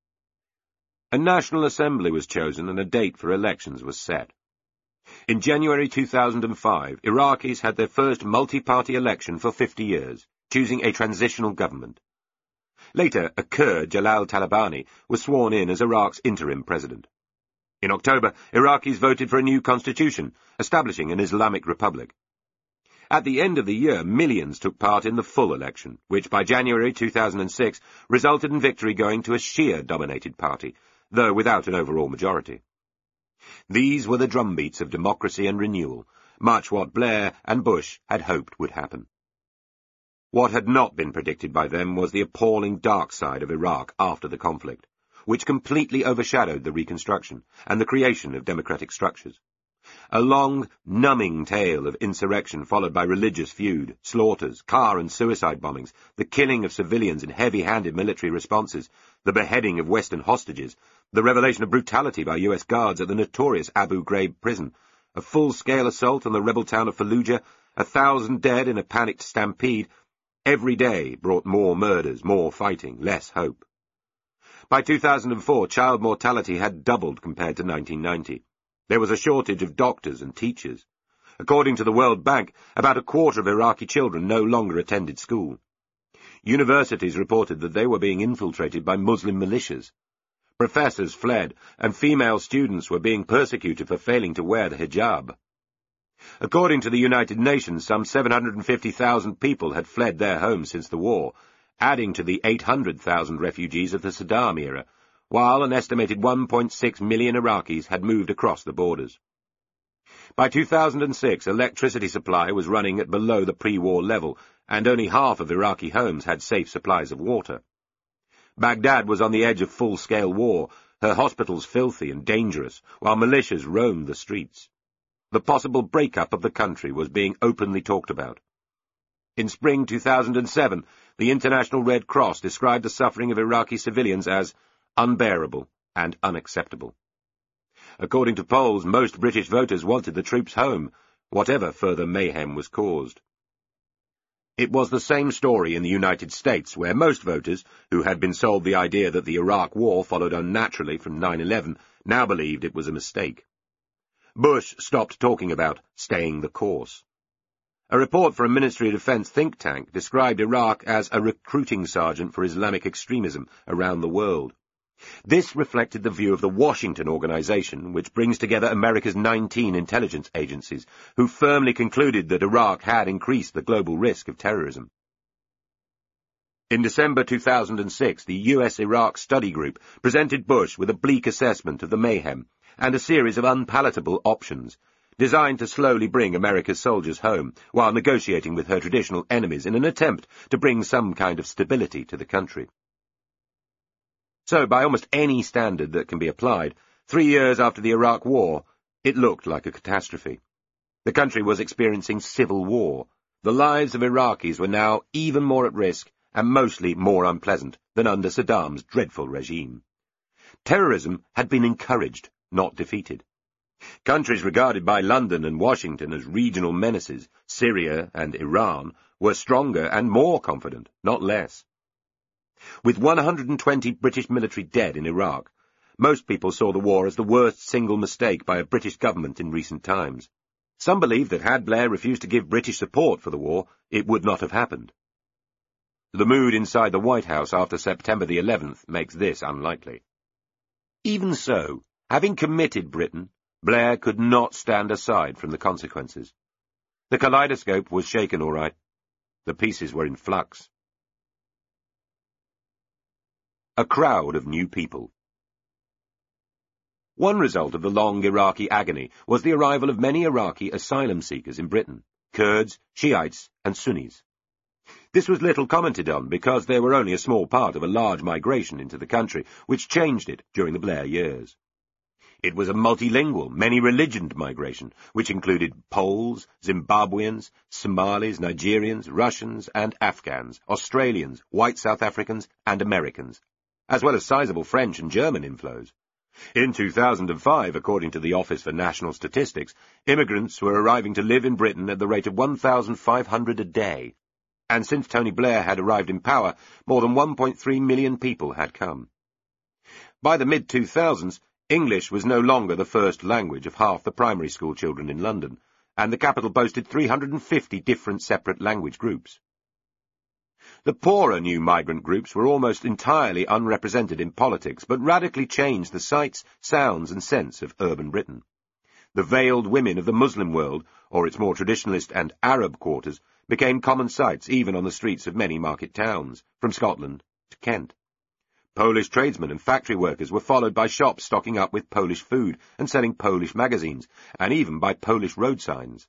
A National Assembly was chosen and a date for elections was set. In January 2005, Iraqis had their first multi-party election for 50 years, choosing a transitional government. Later, a Kurd, Jalal Talabani, was sworn in as Iraq's interim president. In October, Iraqis voted for a new constitution, establishing an Islamic republic. At the end of the year, millions took part in the full election, which by January 2006 resulted in victory going to a Shia-dominated party, though without an overall majority. These were the drumbeats of democracy and renewal, much what Blair and Bush had hoped would happen. What had not been predicted by them was the appalling dark side of Iraq after the conflict, which completely overshadowed the reconstruction and the creation of democratic structures. A long, numbing tale of insurrection followed by religious feud, slaughters, car and suicide bombings, the killing of civilians in heavy-handed military responses, the beheading of Western hostages, the revelation of brutality by US guards at the notorious Abu Ghraib prison, a full-scale assault on the rebel town of Fallujah, 1,000 dead in a panicked stampede. Every day brought more murders, more fighting, less hope. By 2004, child mortality had doubled compared to 1990. There was a shortage of doctors and teachers. According to the World Bank, about a quarter of Iraqi children no longer attended school. Universities reported that they were being infiltrated by Muslim militias. Professors fled, and female students were being persecuted for failing to wear the hijab. According to the United Nations, some 750,000 people had fled their homes since the war, adding to the 800,000 refugees of the Saddam era, while an estimated 1.6 million Iraqis had moved across the borders. By 2006, electricity supply was running at below the pre-war level, and only half of Iraqi homes had safe supplies of water. Baghdad was on the edge of full-scale war, her hospitals filthy and dangerous, while militias roamed the streets. The possible breakup of the country was being openly talked about. In spring 2007, the International Red Cross described the suffering of Iraqi civilians as unbearable and unacceptable. According to polls, most British voters wanted the troops home, whatever further mayhem was caused. It was the same story in the United States, where most voters, who had been sold the idea that the Iraq War followed unnaturally from 9/11, now believed it was a mistake. Bush stopped talking about staying the course. A report from a Ministry of Defense think tank described Iraq as a recruiting sergeant for Islamic extremism around the world. This reflected the view of the Washington Organization, which brings together America's 19 intelligence agencies, who firmly concluded that Iraq had increased the global risk of terrorism. In December 2006, the US-Iraq Study Group presented Bush with a bleak assessment of the mayhem and a series of unpalatable options, designed to slowly bring America's soldiers home, while negotiating with her traditional enemies in an attempt to bring some kind of stability to the country. So, by almost any standard that can be applied, 3 years after the Iraq War, it looked like a catastrophe. The country was experiencing civil war. The lives of Iraqis were now even more at risk and mostly more unpleasant than under Saddam's dreadful regime. Terrorism had been encouraged, not defeated. Countries regarded by London and Washington as regional menaces, Syria and Iran, were stronger and more confident, not less. With 120 British military dead in Iraq, most people saw the war as the worst single mistake by a British government in recent times. Some believed that had Blair refused to give British support for the war, it would not have happened. The mood inside the White House after September the 11th makes this unlikely. Even so, having committed Britain, Blair could not stand aside from the consequences. The kaleidoscope was shaken all right. The pieces were in flux. A crowd of new people. One result of the long Iraqi agony was the arrival of many Iraqi asylum seekers in Britain, Kurds, Shiites, and Sunnis. This was little commented on because they were only a small part of a large migration into the country, which changed it during the Blair years. It was a multilingual, many-religioned migration, which included Poles, Zimbabweans, Somalis, Nigerians, Russians, and Afghans, Australians, white South Africans, and Americans, as well as sizable French and German inflows. In 2005, according to the Office for National Statistics, immigrants were arriving to live in Britain at the rate of 1,500 a day, and since Tony Blair had arrived in power, more than 1.3 million people had come. By the mid-2000s, English was no longer the first language of half the primary school children in London, and the capital boasted 350 different separate language groups. The poorer new migrant groups were almost entirely unrepresented in politics, but radically changed the sights, sounds, and sense of urban Britain. The veiled women of the Muslim world, or its more traditionalist and Arab quarters, became common sights even on the streets of many market towns, from Scotland to Kent. Polish tradesmen and factory workers were followed by shops stocking up with Polish food and selling Polish magazines, and even by Polish road signs.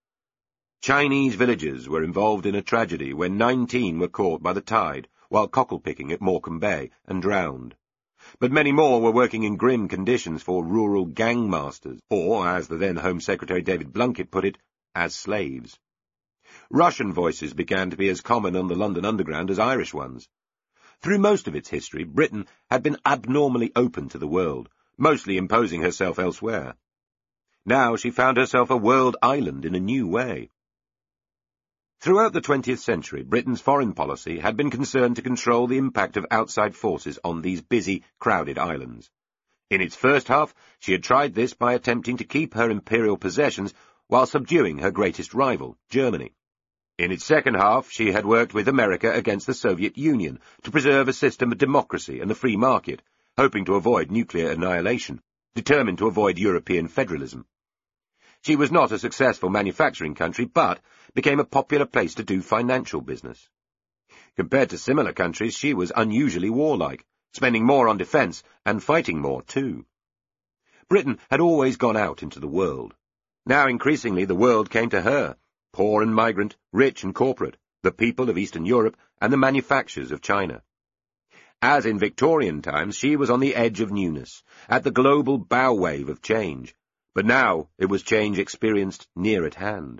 Chinese villagers were involved in a tragedy when 19 were caught by the tide while cockle-picking at Morecambe Bay and drowned. But many more were working in grim conditions for rural gangmasters, or, as the then Home Secretary David Blunkett put it, as slaves. Russian voices began to be as common on the London Underground as Irish ones. Through most of its history, Britain had been abnormally open to the world, mostly imposing herself elsewhere. Now she found herself a world island in a new way. Throughout the 20th century, Britain's foreign policy had been concerned to control the impact of outside forces on these busy, crowded islands. In its first half, she had tried this by attempting to keep her imperial possessions while subduing her greatest rival, Germany. In its second half, she had worked with America against the Soviet Union to preserve a system of democracy and the free market, hoping to avoid nuclear annihilation, determined to avoid European federalism. She was not a successful manufacturing country, but became a popular place to do financial business. Compared to similar countries, she was unusually warlike, spending more on defence and fighting more too. Britain had always gone out into the world. Now increasingly the world came to her, poor and migrant, rich and corporate, the people of Eastern Europe and the manufacturers of China. As in Victorian times, she was on the edge of newness, at the global bow wave of change, but now it was change experienced near at hand.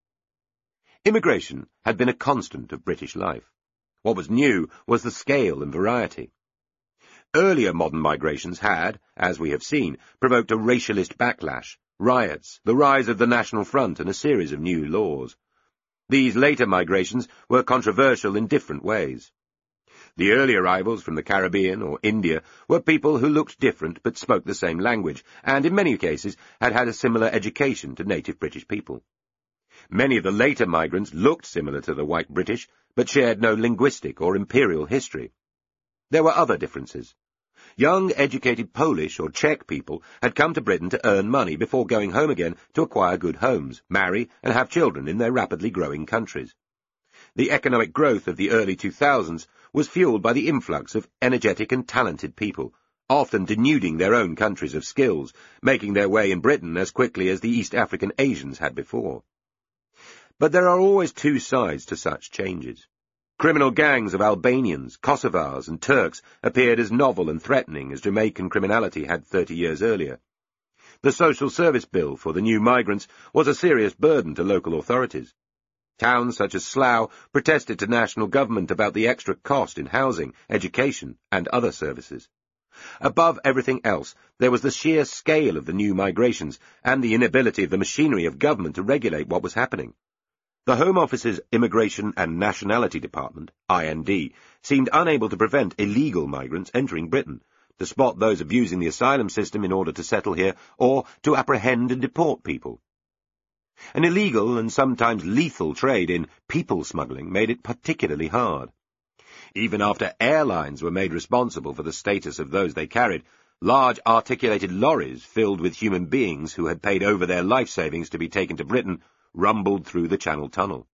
Immigration had been a constant of British life. What was new was the scale and variety. Earlier modern migrations had, as we have seen, provoked a racialist backlash, riots, the rise of the National Front, and a series of new laws. These later migrations were controversial in different ways. The early arrivals from the Caribbean or India were people who looked different but spoke the same language, and in many cases had had a similar education to native British people. Many of the later migrants looked similar to the white British, but shared no linguistic or imperial history. There were other differences. Young, educated Polish or Czech people had come to Britain to earn money before going home again to acquire good homes, marry, and have children in their rapidly growing countries. The economic growth of the early 2000s was fueled by the influx of energetic and talented people, often denuding their own countries of skills, making their way in Britain as quickly as the East African Asians had before. But there are always two sides to such changes. Criminal gangs of Albanians, Kosovars, and Turks appeared as novel and threatening as Jamaican criminality had 30 years earlier. The social service bill for the new migrants was a serious burden to local authorities. Towns such as Slough protested to national government about the extra cost in housing, education, and other services. Above everything else, there was the sheer scale of the new migrations and the inability of the machinery of government to regulate what was happening. The Home Office's Immigration and Nationality Department, IND, seemed unable to prevent illegal migrants entering Britain, to spot those abusing the asylum system in order to settle here, or to apprehend and deport people. An illegal and sometimes lethal trade in people smuggling made it particularly hard. Even after airlines were made responsible for the status of those they carried, large articulated lorries filled with human beings who had paid over their life savings to be taken to Britain rumbled through the Channel Tunnel.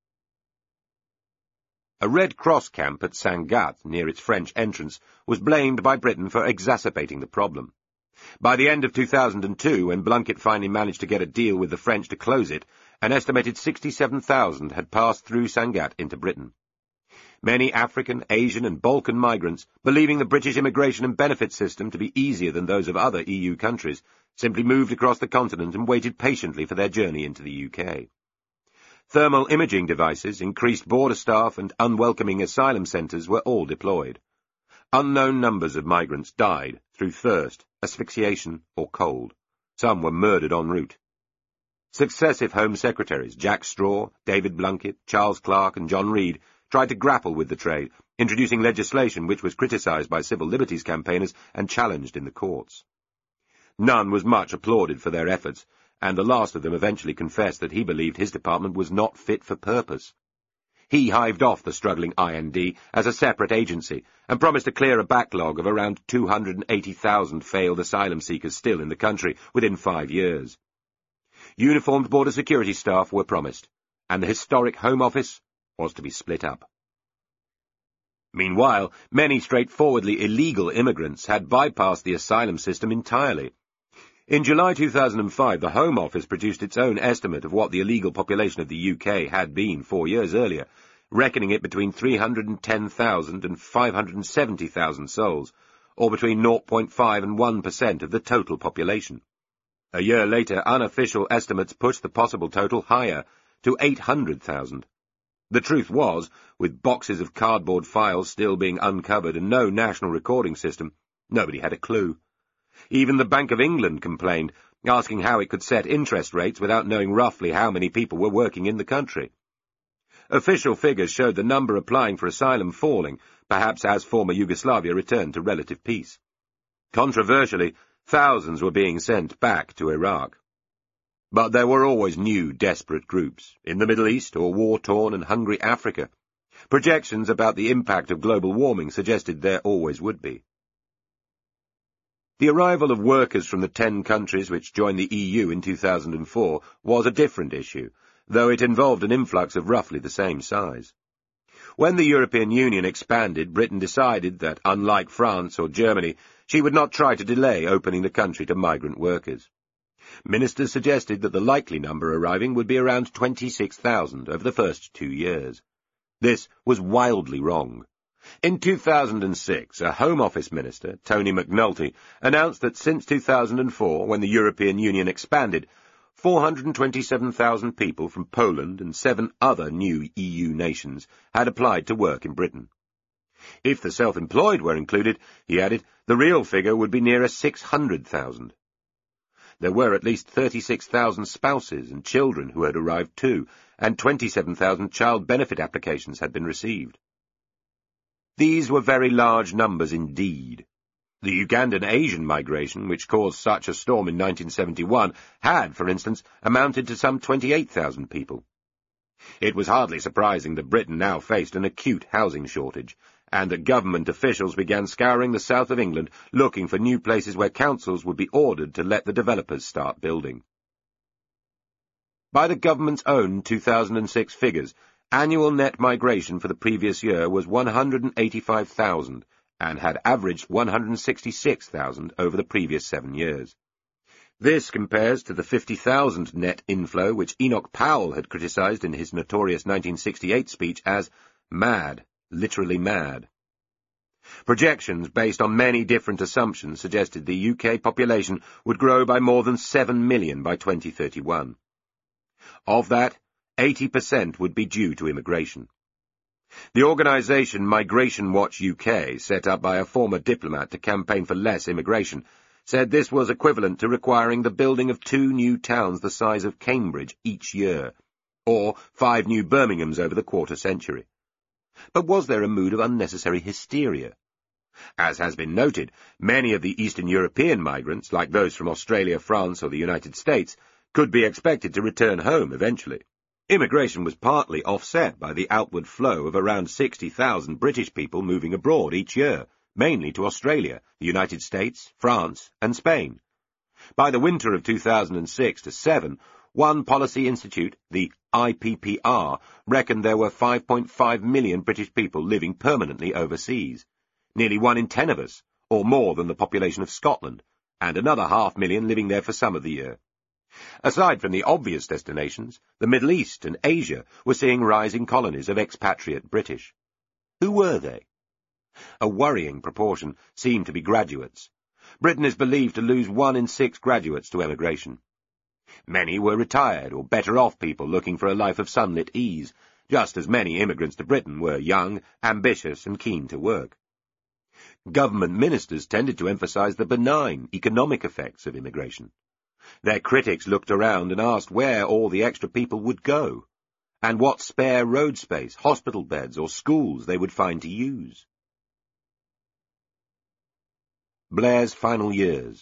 A Red Cross camp at Sangatte, near its French entrance, was blamed by Britain for exacerbating the problem. By the end of 2002, when Blunkett finally managed to get a deal with the French to close it, an estimated 67,000 had passed through Sangatte into Britain. Many African, Asian and Balkan migrants, believing the British immigration and benefits system to be easier than those of other EU countries, simply moved across the continent and waited patiently for their journey into the UK. Thermal imaging devices, increased border staff and unwelcoming asylum centres were all deployed. Unknown numbers of migrants died through thirst, asphyxiation or cold. Some were murdered en route. Successive Home Secretaries, Jack Straw, David Blunkett, Charles Clarke and John Reid, tried to grapple with the trade, introducing legislation which was criticised by civil liberties campaigners and challenged in the courts. None was much applauded for their efforts, and the last of them eventually confessed that he believed his department was not fit for purpose. He hived off the struggling IND as a separate agency and promised to clear a backlog of around 280,000 failed asylum seekers still in the country within 5 years. Uniformed border security staff were promised, and the historic Home Office was to be split up. Meanwhile, many straightforwardly illegal immigrants had bypassed the asylum system entirely. In July 2005, the Home Office produced its own estimate of what the illegal population of the UK had been 4 years earlier, reckoning it between 310,000 and 570,000 souls, or between 0.5 and 1% of the total population. A year later, unofficial estimates pushed the possible total higher, to 800,000. The truth was, with boxes of cardboard files still being uncovered and no national recording system, nobody had a clue. Even the Bank of England complained, asking how it could set interest rates without knowing roughly how many people were working in the country. Official figures showed the number applying for asylum falling, perhaps as former Yugoslavia returned to relative peace. Controversially, thousands were being sent back to Iraq. But there were always new desperate groups, in the Middle East or war-torn and hungry Africa. Projections about the impact of global warming suggested there always would be. The arrival of workers from the 10 countries which joined the EU in 2004 was a different issue, though it involved an influx of roughly the same size. When the European Union expanded, Britain decided that, unlike France or Germany, she would not try to delay opening the country to migrant workers. Ministers suggested that the likely number arriving would be around 26,000 over the first 2 years. This was wildly wrong. In 2006, a Home Office minister, Tony McNulty, announced that since 2004, when the European Union expanded, 427,000 people from Poland and 7 other new EU nations had applied to work in Britain. If the self-employed were included, he added, the real figure would be nearer 600,000. There were at least 36,000 spouses and children who had arrived too, and 27,000 child benefit applications had been received. These were very large numbers indeed. The Ugandan Asian migration, which caused such a storm in 1971, had, for instance, amounted to some 28,000 people. It was hardly surprising that Britain now faced an acute housing shortage, and that government officials began scouring the south of England, looking for new places where councils would be ordered to let the developers start building. By the government's own 2006 figures, annual net migration for the previous year was 185,000, and had averaged 166,000 over the previous 7 years. This compares to the 50,000 net inflow which Enoch Powell had criticised in his notorious 1968 speech as mad. Literally mad. Projections based on many different assumptions suggested the UK population would grow by more than 7 million by 2031. Of that, 80% would be due to immigration. The organisation Migration Watch UK, set up by a former diplomat to campaign for less immigration, said this was equivalent to requiring the building of 2 new towns the size of Cambridge each year, or 5 new Birminghams over the quarter century. But was there a mood of unnecessary hysteria? As has been noted, many of the Eastern European migrants, like those from Australia, France or the United States, could be expected to return home eventually. Immigration was partly offset by the outward flow of around 60,000 British people moving abroad each year, mainly to Australia, the United States, France and Spain. By the winter of 2006-07, one policy institute, the IPPR, reckoned there were 5.5 million British people living permanently overseas, nearly 1 in 10 of us, or more than the population of Scotland, and another 500,000 living there for some of the year. Aside from the obvious destinations, the Middle East and Asia were seeing rising colonies of expatriate British. Who were they? A worrying proportion seemed to be graduates. Britain is believed to lose 1 in 6 graduates to emigration. Many were retired or better-off people looking for a life of sunlit ease, just as many immigrants to Britain were young, ambitious and keen to work. Government ministers tended to emphasise the benign economic effects of immigration. Their critics looked around and asked where all the extra people would go, and what spare road space, hospital beds or schools they would find to use. Blair's final years.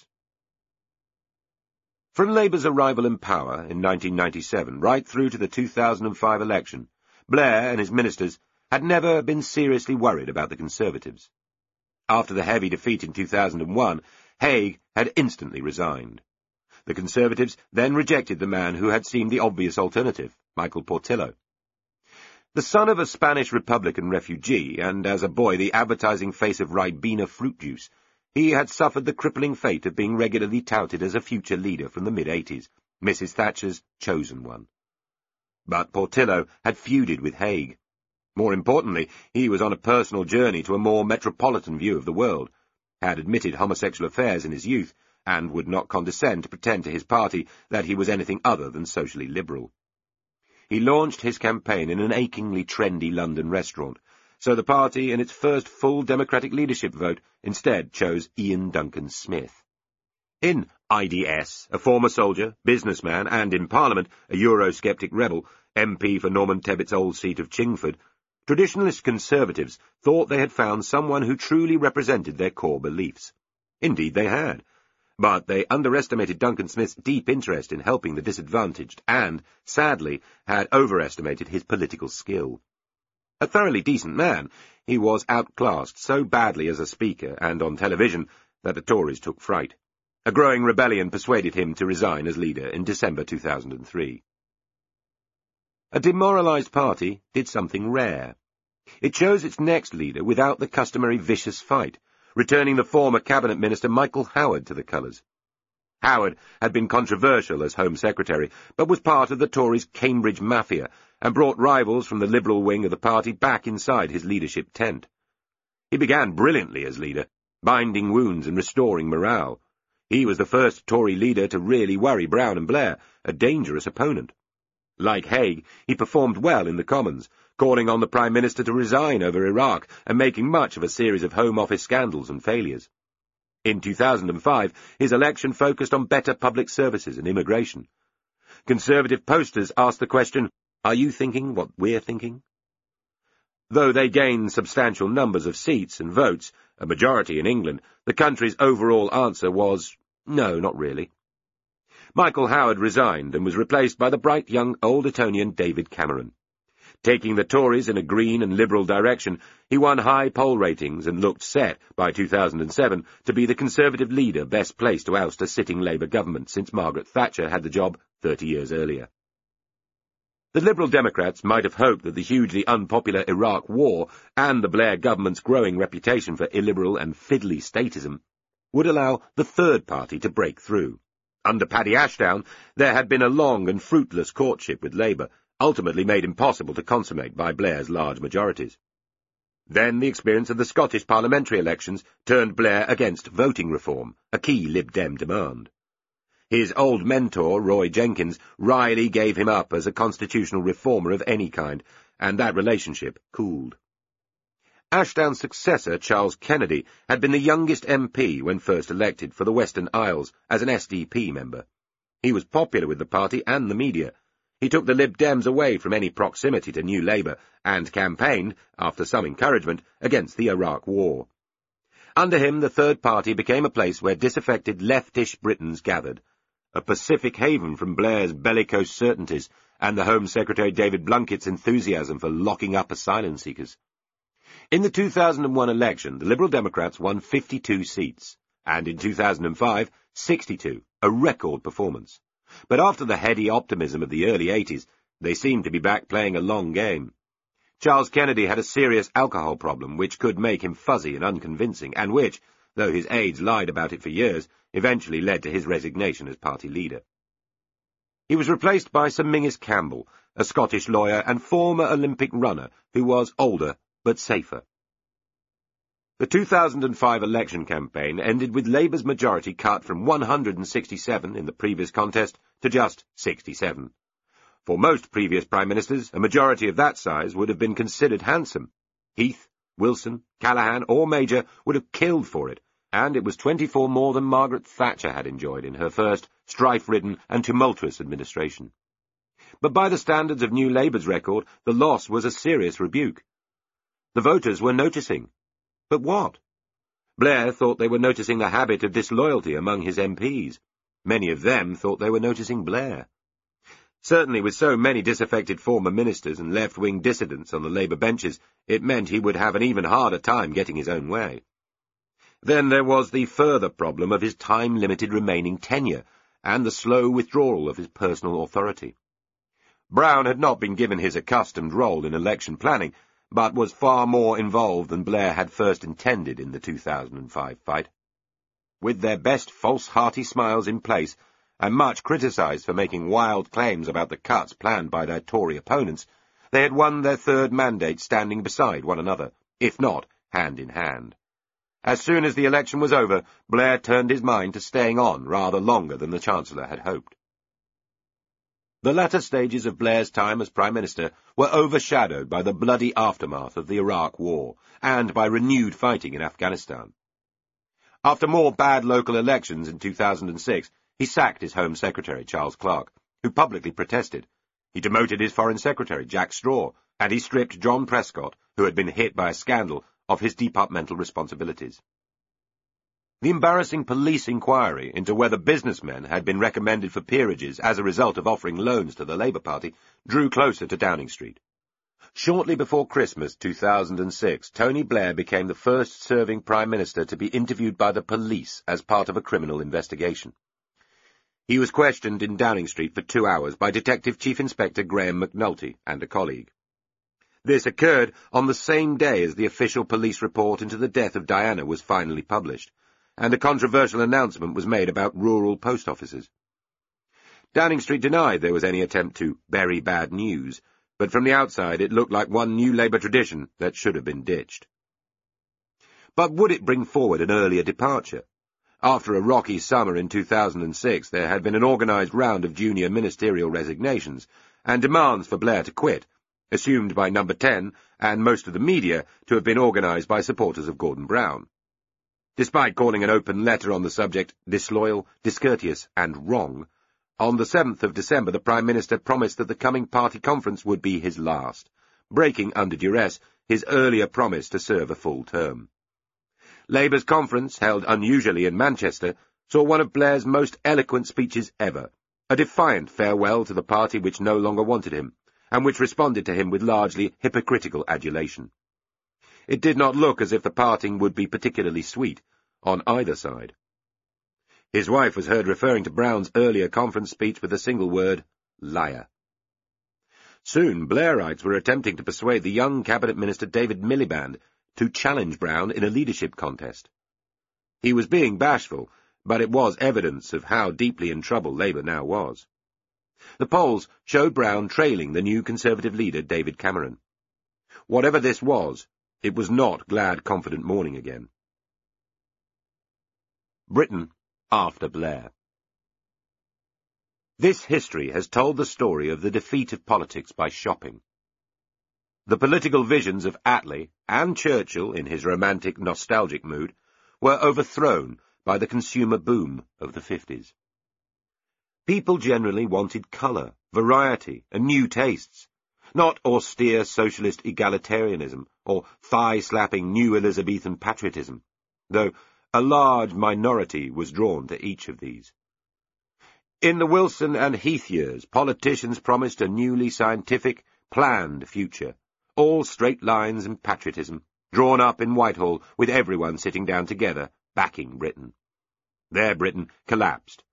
From Labour's arrival in power in 1997 right through to the 2005 election, Blair and his ministers had never been seriously worried about the Conservatives. After the heavy defeat in 2001, Haig had instantly resigned. The Conservatives then rejected the man who had seemed the obvious alternative, Michael Portillo. The son of a Spanish Republican refugee, and as a boy the advertising face of Ribena fruit juice, he had suffered the crippling fate of being regularly touted as a future leader from the mid-80s, Mrs. Thatcher's chosen one. But Portillo had feuded with Haig. More importantly, he was on a personal journey to a more metropolitan view of the world, had admitted homosexual affairs in his youth, and would not condescend to pretend to his party that he was anything other than socially liberal. He launched his campaign in an achingly trendy London restaurant, so the party, in its first full Democratic leadership vote, instead chose Ian Duncan Smith. In IDS, a former soldier, businessman, and in Parliament, a Eurosceptic rebel, MP for Norman Tebbett's old seat of Chingford, traditionalist Conservatives thought they had found someone who truly represented their core beliefs. Indeed they had. But they underestimated Duncan Smith's deep interest in helping the disadvantaged and, sadly, had overestimated his political skill. A thoroughly decent man, he was outclassed so badly as a speaker and on television that the Tories took fright. A growing rebellion persuaded him to resign as leader in December 2003. A demoralised party did something rare. It chose its next leader without the customary vicious fight, returning the former cabinet minister Michael Howard to the colours. Howard had been controversial as Home Secretary, but was part of the Tories' Cambridge mafia, and brought rivals from the Liberal wing of the party back inside his leadership tent. He began brilliantly as leader, binding wounds and restoring morale. He was the first Tory leader to really worry Brown and Blair, a dangerous opponent. Like Haig, he performed well in the Commons, calling on the Prime Minister to resign over Iraq and making much of a series of Home Office scandals and failures. In 2005, his election focused on better public services and immigration. Conservative posters asked the question, "Are you thinking what we're thinking?" Though they gained substantial numbers of seats and votes, a majority in England, the country's overall answer was, no, not really. Michael Howard resigned and was replaced by the bright young Old Etonian David Cameron. Taking the Tories in a green and liberal direction, he won high poll ratings and looked set, by 2007, to be the Conservative leader best placed to oust a sitting Labour government since Margaret Thatcher had the job 30 years earlier. The Liberal Democrats might have hoped that the hugely unpopular Iraq War and the Blair government's growing reputation for illiberal and fiddly statism would allow the third party to break through. Under Paddy Ashdown, there had been a long and fruitless courtship with Labour, ultimately made impossible to consummate by Blair's large majorities. Then the experience of the Scottish parliamentary elections turned Blair against voting reform, a key Lib Dem demand. His old mentor, Roy Jenkins, wryly gave him up as a constitutional reformer of any kind, and that relationship cooled. Ashdown's successor, Charles Kennedy, had been the youngest MP when first elected for the Western Isles as an SDP member. He was popular with the party and the media. He took the Lib Dems away from any proximity to New Labour and campaigned, after some encouragement, against the Iraq War. Under him, the third party became a place where disaffected leftish Britons gathered, a Pacific haven from Blair's bellicose certainties and the Home Secretary David Blunkett's enthusiasm for locking up asylum seekers. In the 2001 election, the Liberal Democrats won 52 seats, and in 2005, 62, a record performance. But after the heady optimism of the early 80s, they seemed to be back playing a long game. Charles Kennedy had a serious alcohol problem which could make him fuzzy and unconvincing, and which, though his aides lied about it for years, eventually led to his resignation as party leader. He was replaced by Sir Mingus Campbell, a Scottish lawyer and former Olympic runner who was older but safer. The 2005 election campaign ended with Labour's majority cut from 167 in the previous contest to just 67. For most previous Prime Ministers, a majority of that size would have been considered handsome. Heath, Wilson, Callaghan or Major would have killed for it, and it was 24 more than Margaret Thatcher had enjoyed in her first strife-ridden and tumultuous administration. But by the standards of New Labour's record, the loss was a serious rebuke. The voters were noticing. But what? Blair thought they were noticing the habit of disloyalty among his MPs. Many of them thought they were noticing Blair. Certainly with so many disaffected former ministers and left-wing dissidents on the Labour benches, it meant he would have an even harder time getting his own way. Then there was the further problem of his time-limited remaining tenure, and the slow withdrawal of his personal authority. Brown had not been given his accustomed role in election planning, but was far more involved than Blair had first intended in the 2005 fight. With their best false hearty smiles in place, and much criticised for making wild claims about the cuts planned by their Tory opponents, they had won their third mandate standing beside one another, if not hand in hand. As soon as the election was over, Blair turned his mind to staying on rather longer than the Chancellor had hoped. The latter stages of Blair's time as Prime Minister were overshadowed by the bloody aftermath of the Iraq War, and by renewed fighting in Afghanistan. After more bad local elections in 2006, he sacked his Home Secretary, Charles Clarke, who publicly protested. He demoted his Foreign Secretary, Jack Straw, and he stripped John Prescott, who had been hit by a scandal, of his departmental responsibilities. The embarrassing police inquiry into whether businessmen had been recommended for peerages as a result of offering loans to the Labour Party drew closer to Downing Street. Shortly before Christmas 2006, Tony Blair became the first serving Prime Minister to be interviewed by the police as part of a criminal investigation. He was questioned in Downing Street for 2 hours by Detective Chief Inspector Graham McNulty and a colleague. This occurred on the same day as the official police report into the death of Diana was finally published, and a controversial announcement was made about rural post offices. Downing Street denied there was any attempt to bury bad news, but from the outside it looked like one new Labour tradition that should have been ditched. But would it bring forward an earlier departure? After a rocky summer in 2006, there had been an organised round of junior ministerial resignations, and demands for Blair to quit, assumed by Number 10 and most of the media to have been organised by supporters of Gordon Brown. Despite calling an open letter on the subject disloyal, discourteous and wrong, on the 7th of December the Prime Minister promised that the coming party conference would be his last, breaking under duress his earlier promise to serve a full term. Labour's conference, held unusually in Manchester, saw one of Blair's most eloquent speeches ever, a defiant farewell to the party which no longer wanted him, and which responded to him with largely hypocritical adulation. It did not look as if the parting would be particularly sweet, on either side. His wife was heard referring to Brown's earlier conference speech with the single word, liar. Soon Blairites were attempting to persuade the young Cabinet Minister David Miliband to challenge Brown in a leadership contest. He was being bashful, but it was evidence of how deeply in trouble Labour now was. The polls showed Brown trailing the new Conservative leader David Cameron. Whatever this was, it was not glad, confident morning again. Britain after Blair. This history has told the story of the defeat of politics by shopping. The political visions of Attlee and Churchill, in his romantic, nostalgic mood, were overthrown by the consumer boom of the 50s. People generally wanted colour, variety, and new tastes, not austere socialist egalitarianism or thigh-slapping new Elizabethan patriotism, though a large minority was drawn to each of these. In the Wilson and Heath years, politicians promised a newly scientific, planned future, all straight lines and patriotism, drawn up in Whitehall with everyone sitting down together, backing Britain. Their Britain collapsed,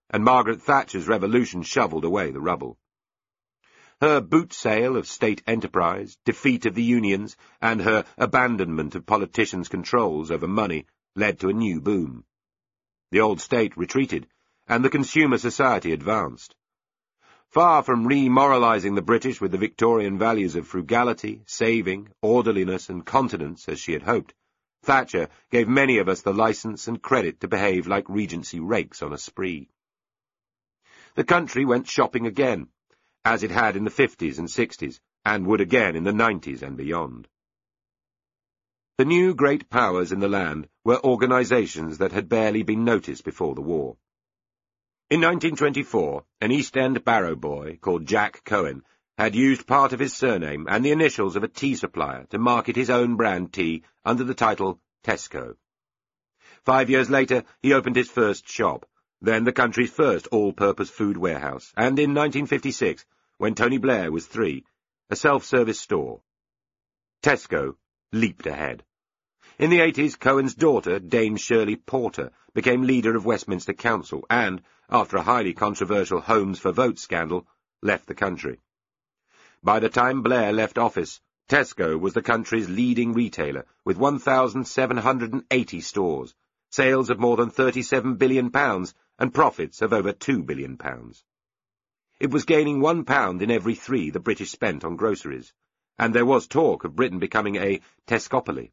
and Margaret Thatcher's revolution shovelled away the rubble. Her boot sale of state enterprise, defeat of the unions, and her abandonment of politicians' controls over money led to a new boom. The old state retreated, and the consumer society advanced. Far from remoralising the British with the Victorian values of frugality, saving, orderliness and continence as she had hoped, Thatcher gave many of us the licence and credit to behave like Regency rakes on a spree. The country went shopping again, as it had in the 50s and 60s, and would again in the 90s and beyond. The new great powers in the land were organisations that had barely been noticed before the war. In 1924, an East End Barrow boy called Jack Cohen had used part of his surname and the initials of a tea supplier to market his own brand tea under the title Tesco. 5 years later, he opened his first shop, then the country's first all-purpose food warehouse, and in 1956, when Tony Blair was 3, a self-service store. Tesco leaped ahead. In the 80s, Cohen's daughter, Dame Shirley Porter, became leader of Westminster Council and, after a highly controversial Homes for Vote scandal, left the country. By the time Blair left office, Tesco was the country's leading retailer, with 1,780 stores, sales of more than £37 billion, and profits of over £2 billion. It was gaining £1 in every 3 the British spent on groceries, and there was talk of Britain becoming a Tescopoly.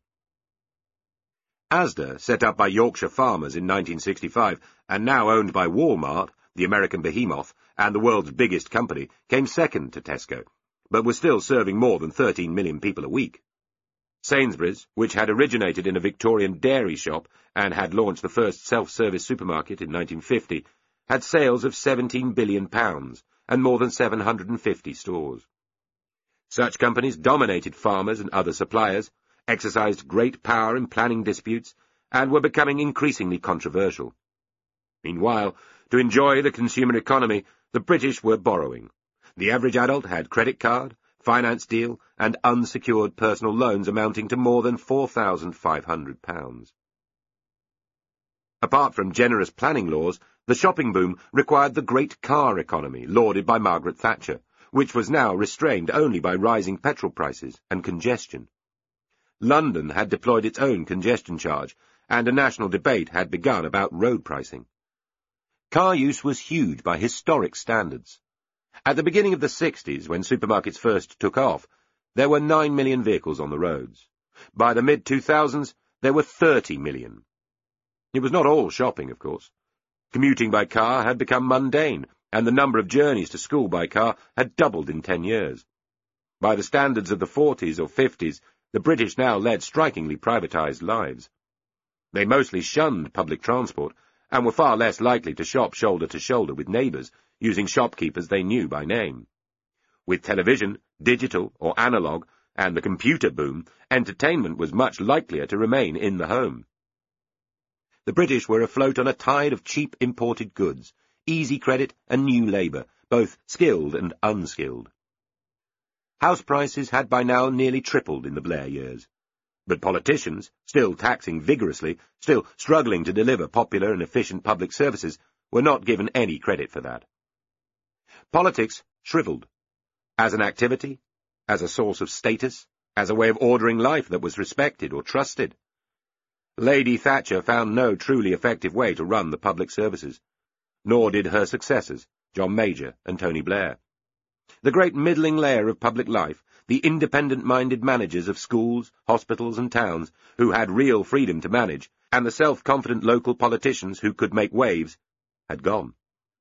Asda, set up by Yorkshire farmers in 1965, and now owned by Walmart, the American behemoth, and the world's biggest company, came second to Tesco, but was still serving more than 13 million people a week. Sainsbury's, which had originated in a Victorian dairy shop and had launched the first self-service supermarket in 1950, had sales of £17 billion and more than 750 stores. Such companies dominated farmers and other suppliers, exercised great power in planning disputes, and were becoming increasingly controversial. Meanwhile, to enjoy the consumer economy, the British were borrowing. The average adult had credit card, finance deal, and unsecured personal loans amounting to more than £4,500. Apart from generous planning laws, the shopping boom required the great car economy lauded by Margaret Thatcher, which was now restrained only by rising petrol prices and congestion. London had deployed its own congestion charge, and a national debate had begun about road pricing. Car use was huge by historic standards. At the beginning of the 60s, when supermarkets first took off, there were 9 million vehicles on the roads. By the mid-2000s, there were 30 million. It was not all shopping, of course. Commuting by car had become mundane, and the number of journeys to school by car had doubled in 10 years. By the standards of the 40s or 50s, the British now led strikingly privatised lives. They mostly shunned public transport, and were far less likely to shop shoulder to shoulder with neighbours, using shopkeepers they knew by name. With television, digital or analogue, and the computer boom, entertainment was much likelier to remain in the home. The British were afloat on a tide of cheap imported goods, easy credit and new labour, both skilled and unskilled. House prices had by now nearly tripled in the Blair years. But politicians, still taxing vigorously, still struggling to deliver popular and efficient public services, were not given any credit for that. Politics shrivelled. As an activity, as a source of status, as a way of ordering life that was respected or trusted. Lady Thatcher found no truly effective way to run the public services, nor did her successors, John Major and Tony Blair. The great middling layer of public life, the independent-minded managers of schools, hospitals and towns, who had real freedom to manage, and the self-confident local politicians who could make waves, had gone.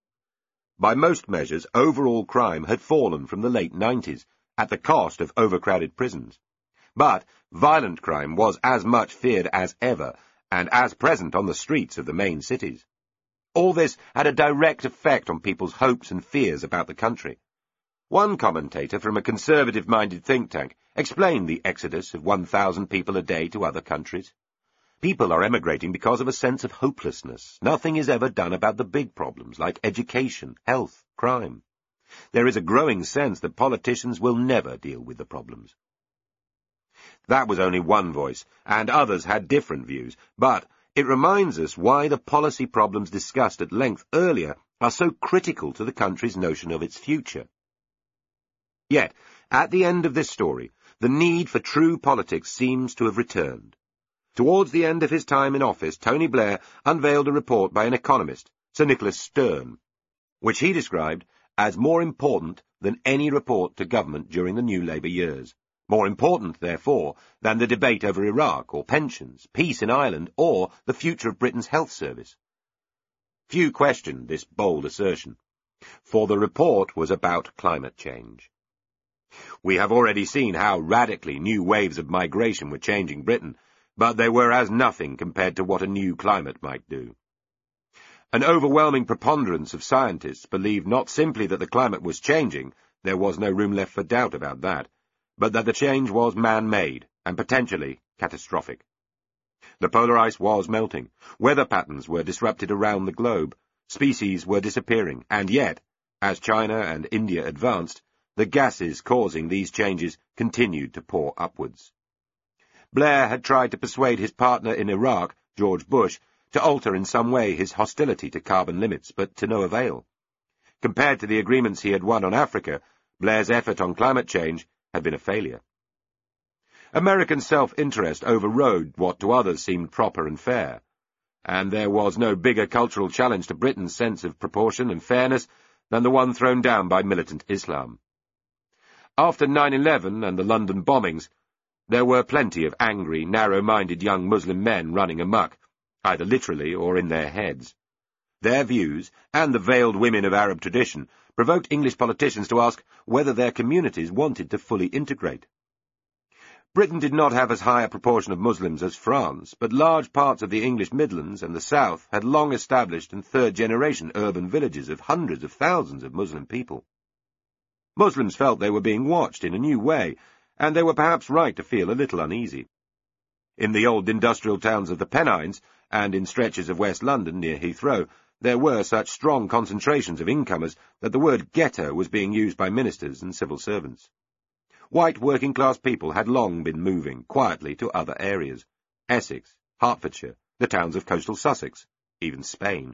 By most measures, overall crime had fallen from the late 90s, at the cost of overcrowded prisons. But violent crime was as much feared as ever, and as present on the streets of the main cities. All this had a direct effect on people's hopes and fears about the country. One commentator from a conservative-minded think tank explained the exodus of 1,000 people a day to other countries. People are emigrating because of a sense of hopelessness. Nothing is ever done about the big problems like education, health, crime. There is a growing sense that politicians will never deal with the problems. That was only one voice, and others had different views, but it reminds us why the policy problems discussed at length earlier are so critical to the country's notion of its future. Yet, at the end of this story, the need for true politics seems to have returned. Towards the end of his time in office, Tony Blair unveiled a report by an economist, Sir Nicholas Stern, which he described as more important than any report to government during the new Labour years. More important, therefore, than the debate over Iraq or pensions, peace in Ireland, or the future of Britain's health service. Few questioned this bold assertion, for the report was about climate change. We have already seen how radically new waves of migration were changing Britain, but they were as nothing compared to what a new climate might do. An overwhelming preponderance of scientists believed not simply that the climate was changing, there was no room left for doubt about that, but that the change was man-made and potentially catastrophic. The polar ice was melting, weather patterns were disrupted around the globe, species were disappearing, and yet, as China and India advanced, the gases causing these changes continued to pour upwards. Blair had tried to persuade his partner in Iraq, George Bush, to alter in some way his hostility to carbon limits, but to no avail. Compared to the agreements he had won on Africa, Blair's effort on climate change had been a failure. American self-interest overrode what to others seemed proper and fair, and there was no bigger cultural challenge to Britain's sense of proportion and fairness than the one thrown down by militant Islam. After 9/11 and the London bombings, there were plenty of angry, narrow-minded young Muslim men running amok, either literally or in their heads. Their views, and the veiled women of Arab tradition, provoked English politicians to ask whether their communities wanted to fully integrate. Britain did not have as high a proportion of Muslims as France, but large parts of the English Midlands and the South had long established and third-generation urban villages of hundreds of thousands of Muslim people. Muslims felt they were being watched in a new way, and they were perhaps right to feel a little uneasy. In the old industrial towns of the Pennines, and in stretches of West London near Heathrow, there were such strong concentrations of incomers that the word ghetto was being used by ministers and civil servants. White working-class people had long been moving quietly to other areas: Essex, Hertfordshire, the towns of coastal Sussex, even Spain.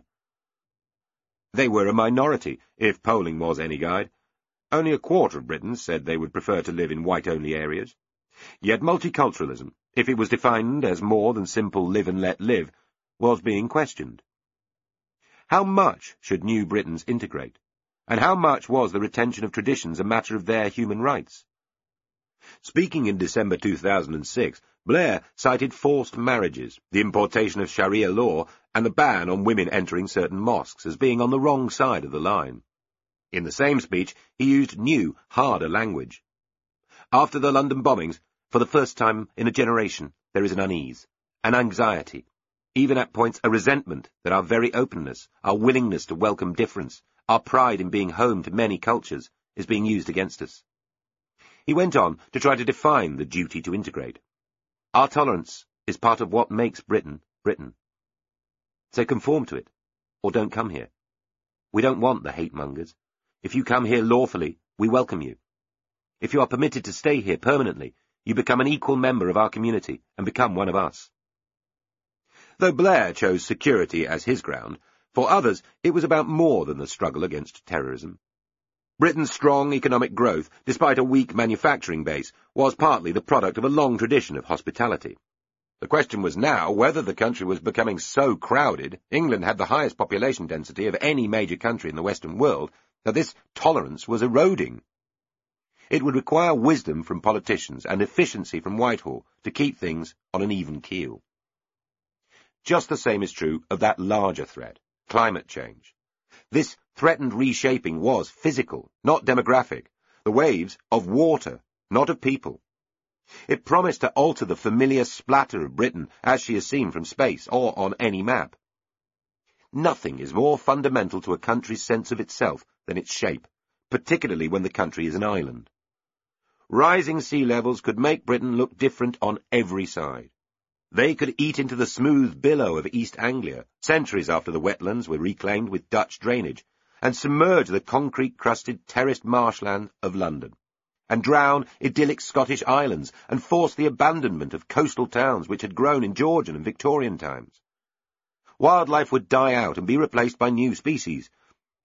They were a minority, if polling was any guide. Only a quarter of Britons said they would prefer to live in white-only areas. Yet multiculturalism, if it was defined as more than simple live and let live, was being questioned. How much should new Britons integrate, and how much was the retention of traditions a matter of their human rights? Speaking in December 2006, Blair cited forced marriages, the importation of Sharia law, and the ban on women entering certain mosques as being on the wrong side of the line. In the same speech, he used new, harder language. After the London bombings, for the first time in a generation, there is an unease, an anxiety, even at points a resentment that our very openness, our willingness to welcome difference, our pride in being home to many cultures, is being used against us. He went on to try to define the duty to integrate. Our tolerance is part of what makes Britain, Britain. So conform to it, or don't come here. We don't want the hate-mongers. If you come here lawfully, we welcome you. If you are permitted to stay here permanently, you become an equal member of our community and become one of us. Though Blair chose security as his ground, for others it was about more than the struggle against terrorism. Britain's strong economic growth, despite a weak manufacturing base, was partly the product of a long tradition of hospitality. The question was now whether the country was becoming so crowded, England had the highest population density of any major country in the Western world, that this tolerance was eroding. It would require wisdom from politicians and efficiency from Whitehall to keep things on an even keel. Just the same is true of that larger threat, climate change. This threatened reshaping was physical, not demographic, the waves of water, not of people. It promised to alter the familiar splatter of Britain as she is seen from space or on any map. Nothing is more fundamental to a country's sense of itself than its shape, particularly when the country is an island. Rising sea levels could make Britain look different on every side. They could eat into the smooth billow of East Anglia, centuries after the wetlands were reclaimed with Dutch drainage, and submerge the concrete-crusted terraced marshland of London, and drown idyllic Scottish islands, and force the abandonment of coastal towns which had grown in Georgian and Victorian times. Wildlife would die out and be replaced by new species,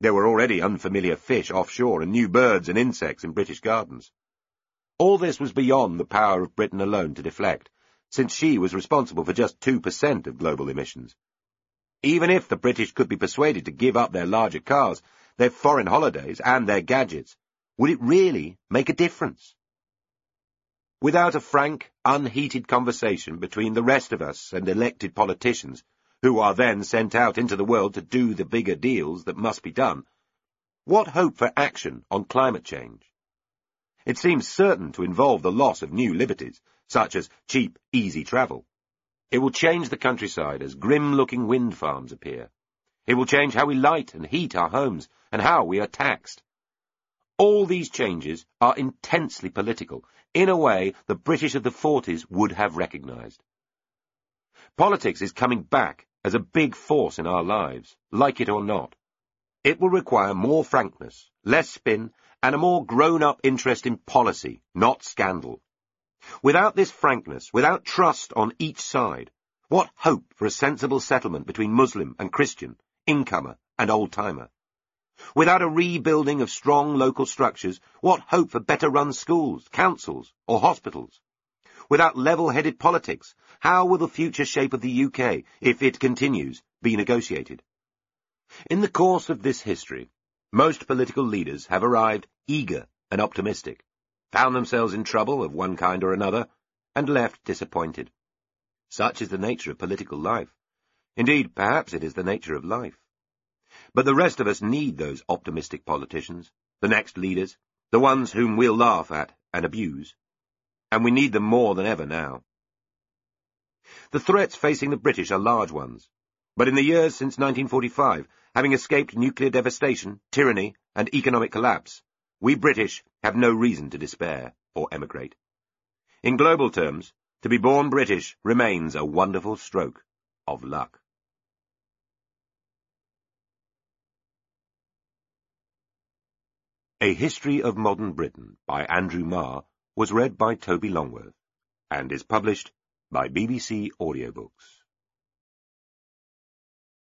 There were already unfamiliar fish offshore and new birds and insects in British gardens. All this was beyond the power of Britain alone to deflect, since she was responsible for just 2% of global emissions. Even if the British could be persuaded to give up their larger cars, their foreign holidays and their gadgets, would it really make a difference? Without a frank, unheated conversation between the rest of us and elected politicians, who are then sent out into the world to do the bigger deals that must be done, what hope for action on climate change? It seems certain to involve the loss of new liberties, such as cheap, easy travel. It will change the countryside as grim-looking wind farms appear. It will change how we light and heat our homes and how we are taxed. All these changes are intensely political, in a way the British of the 40s would have recognised. Politics is coming back as a big force in our lives, like it or not. It will require more frankness, less spin, and a more grown-up interest in policy, not scandal. Without this frankness, without trust on each side, what hope for a sensible settlement between Muslim and Christian, incomer and old-timer? Without a rebuilding of strong local structures, what hope for better-run schools, councils, or hospitals? Without level-headed politics, how will the future shape of the UK, if it continues, be negotiated? In the course of this history, most political leaders have arrived eager and optimistic, found themselves in trouble of one kind or another, and left disappointed. Such is the nature of political life. Indeed, perhaps it is the nature of life. But the rest of us need those optimistic politicians, the next leaders, the ones whom we'll laugh at and abuse. And we need them more than ever now. The threats facing the British are large ones, but in the years since 1945, having escaped nuclear devastation, tyranny, and economic collapse, we British have no reason to despair or emigrate. In global terms, to be born British remains a wonderful stroke of luck. A History of Modern Britain by Andrew Marr was read by Toby Longworth and is published by BBC Audiobooks.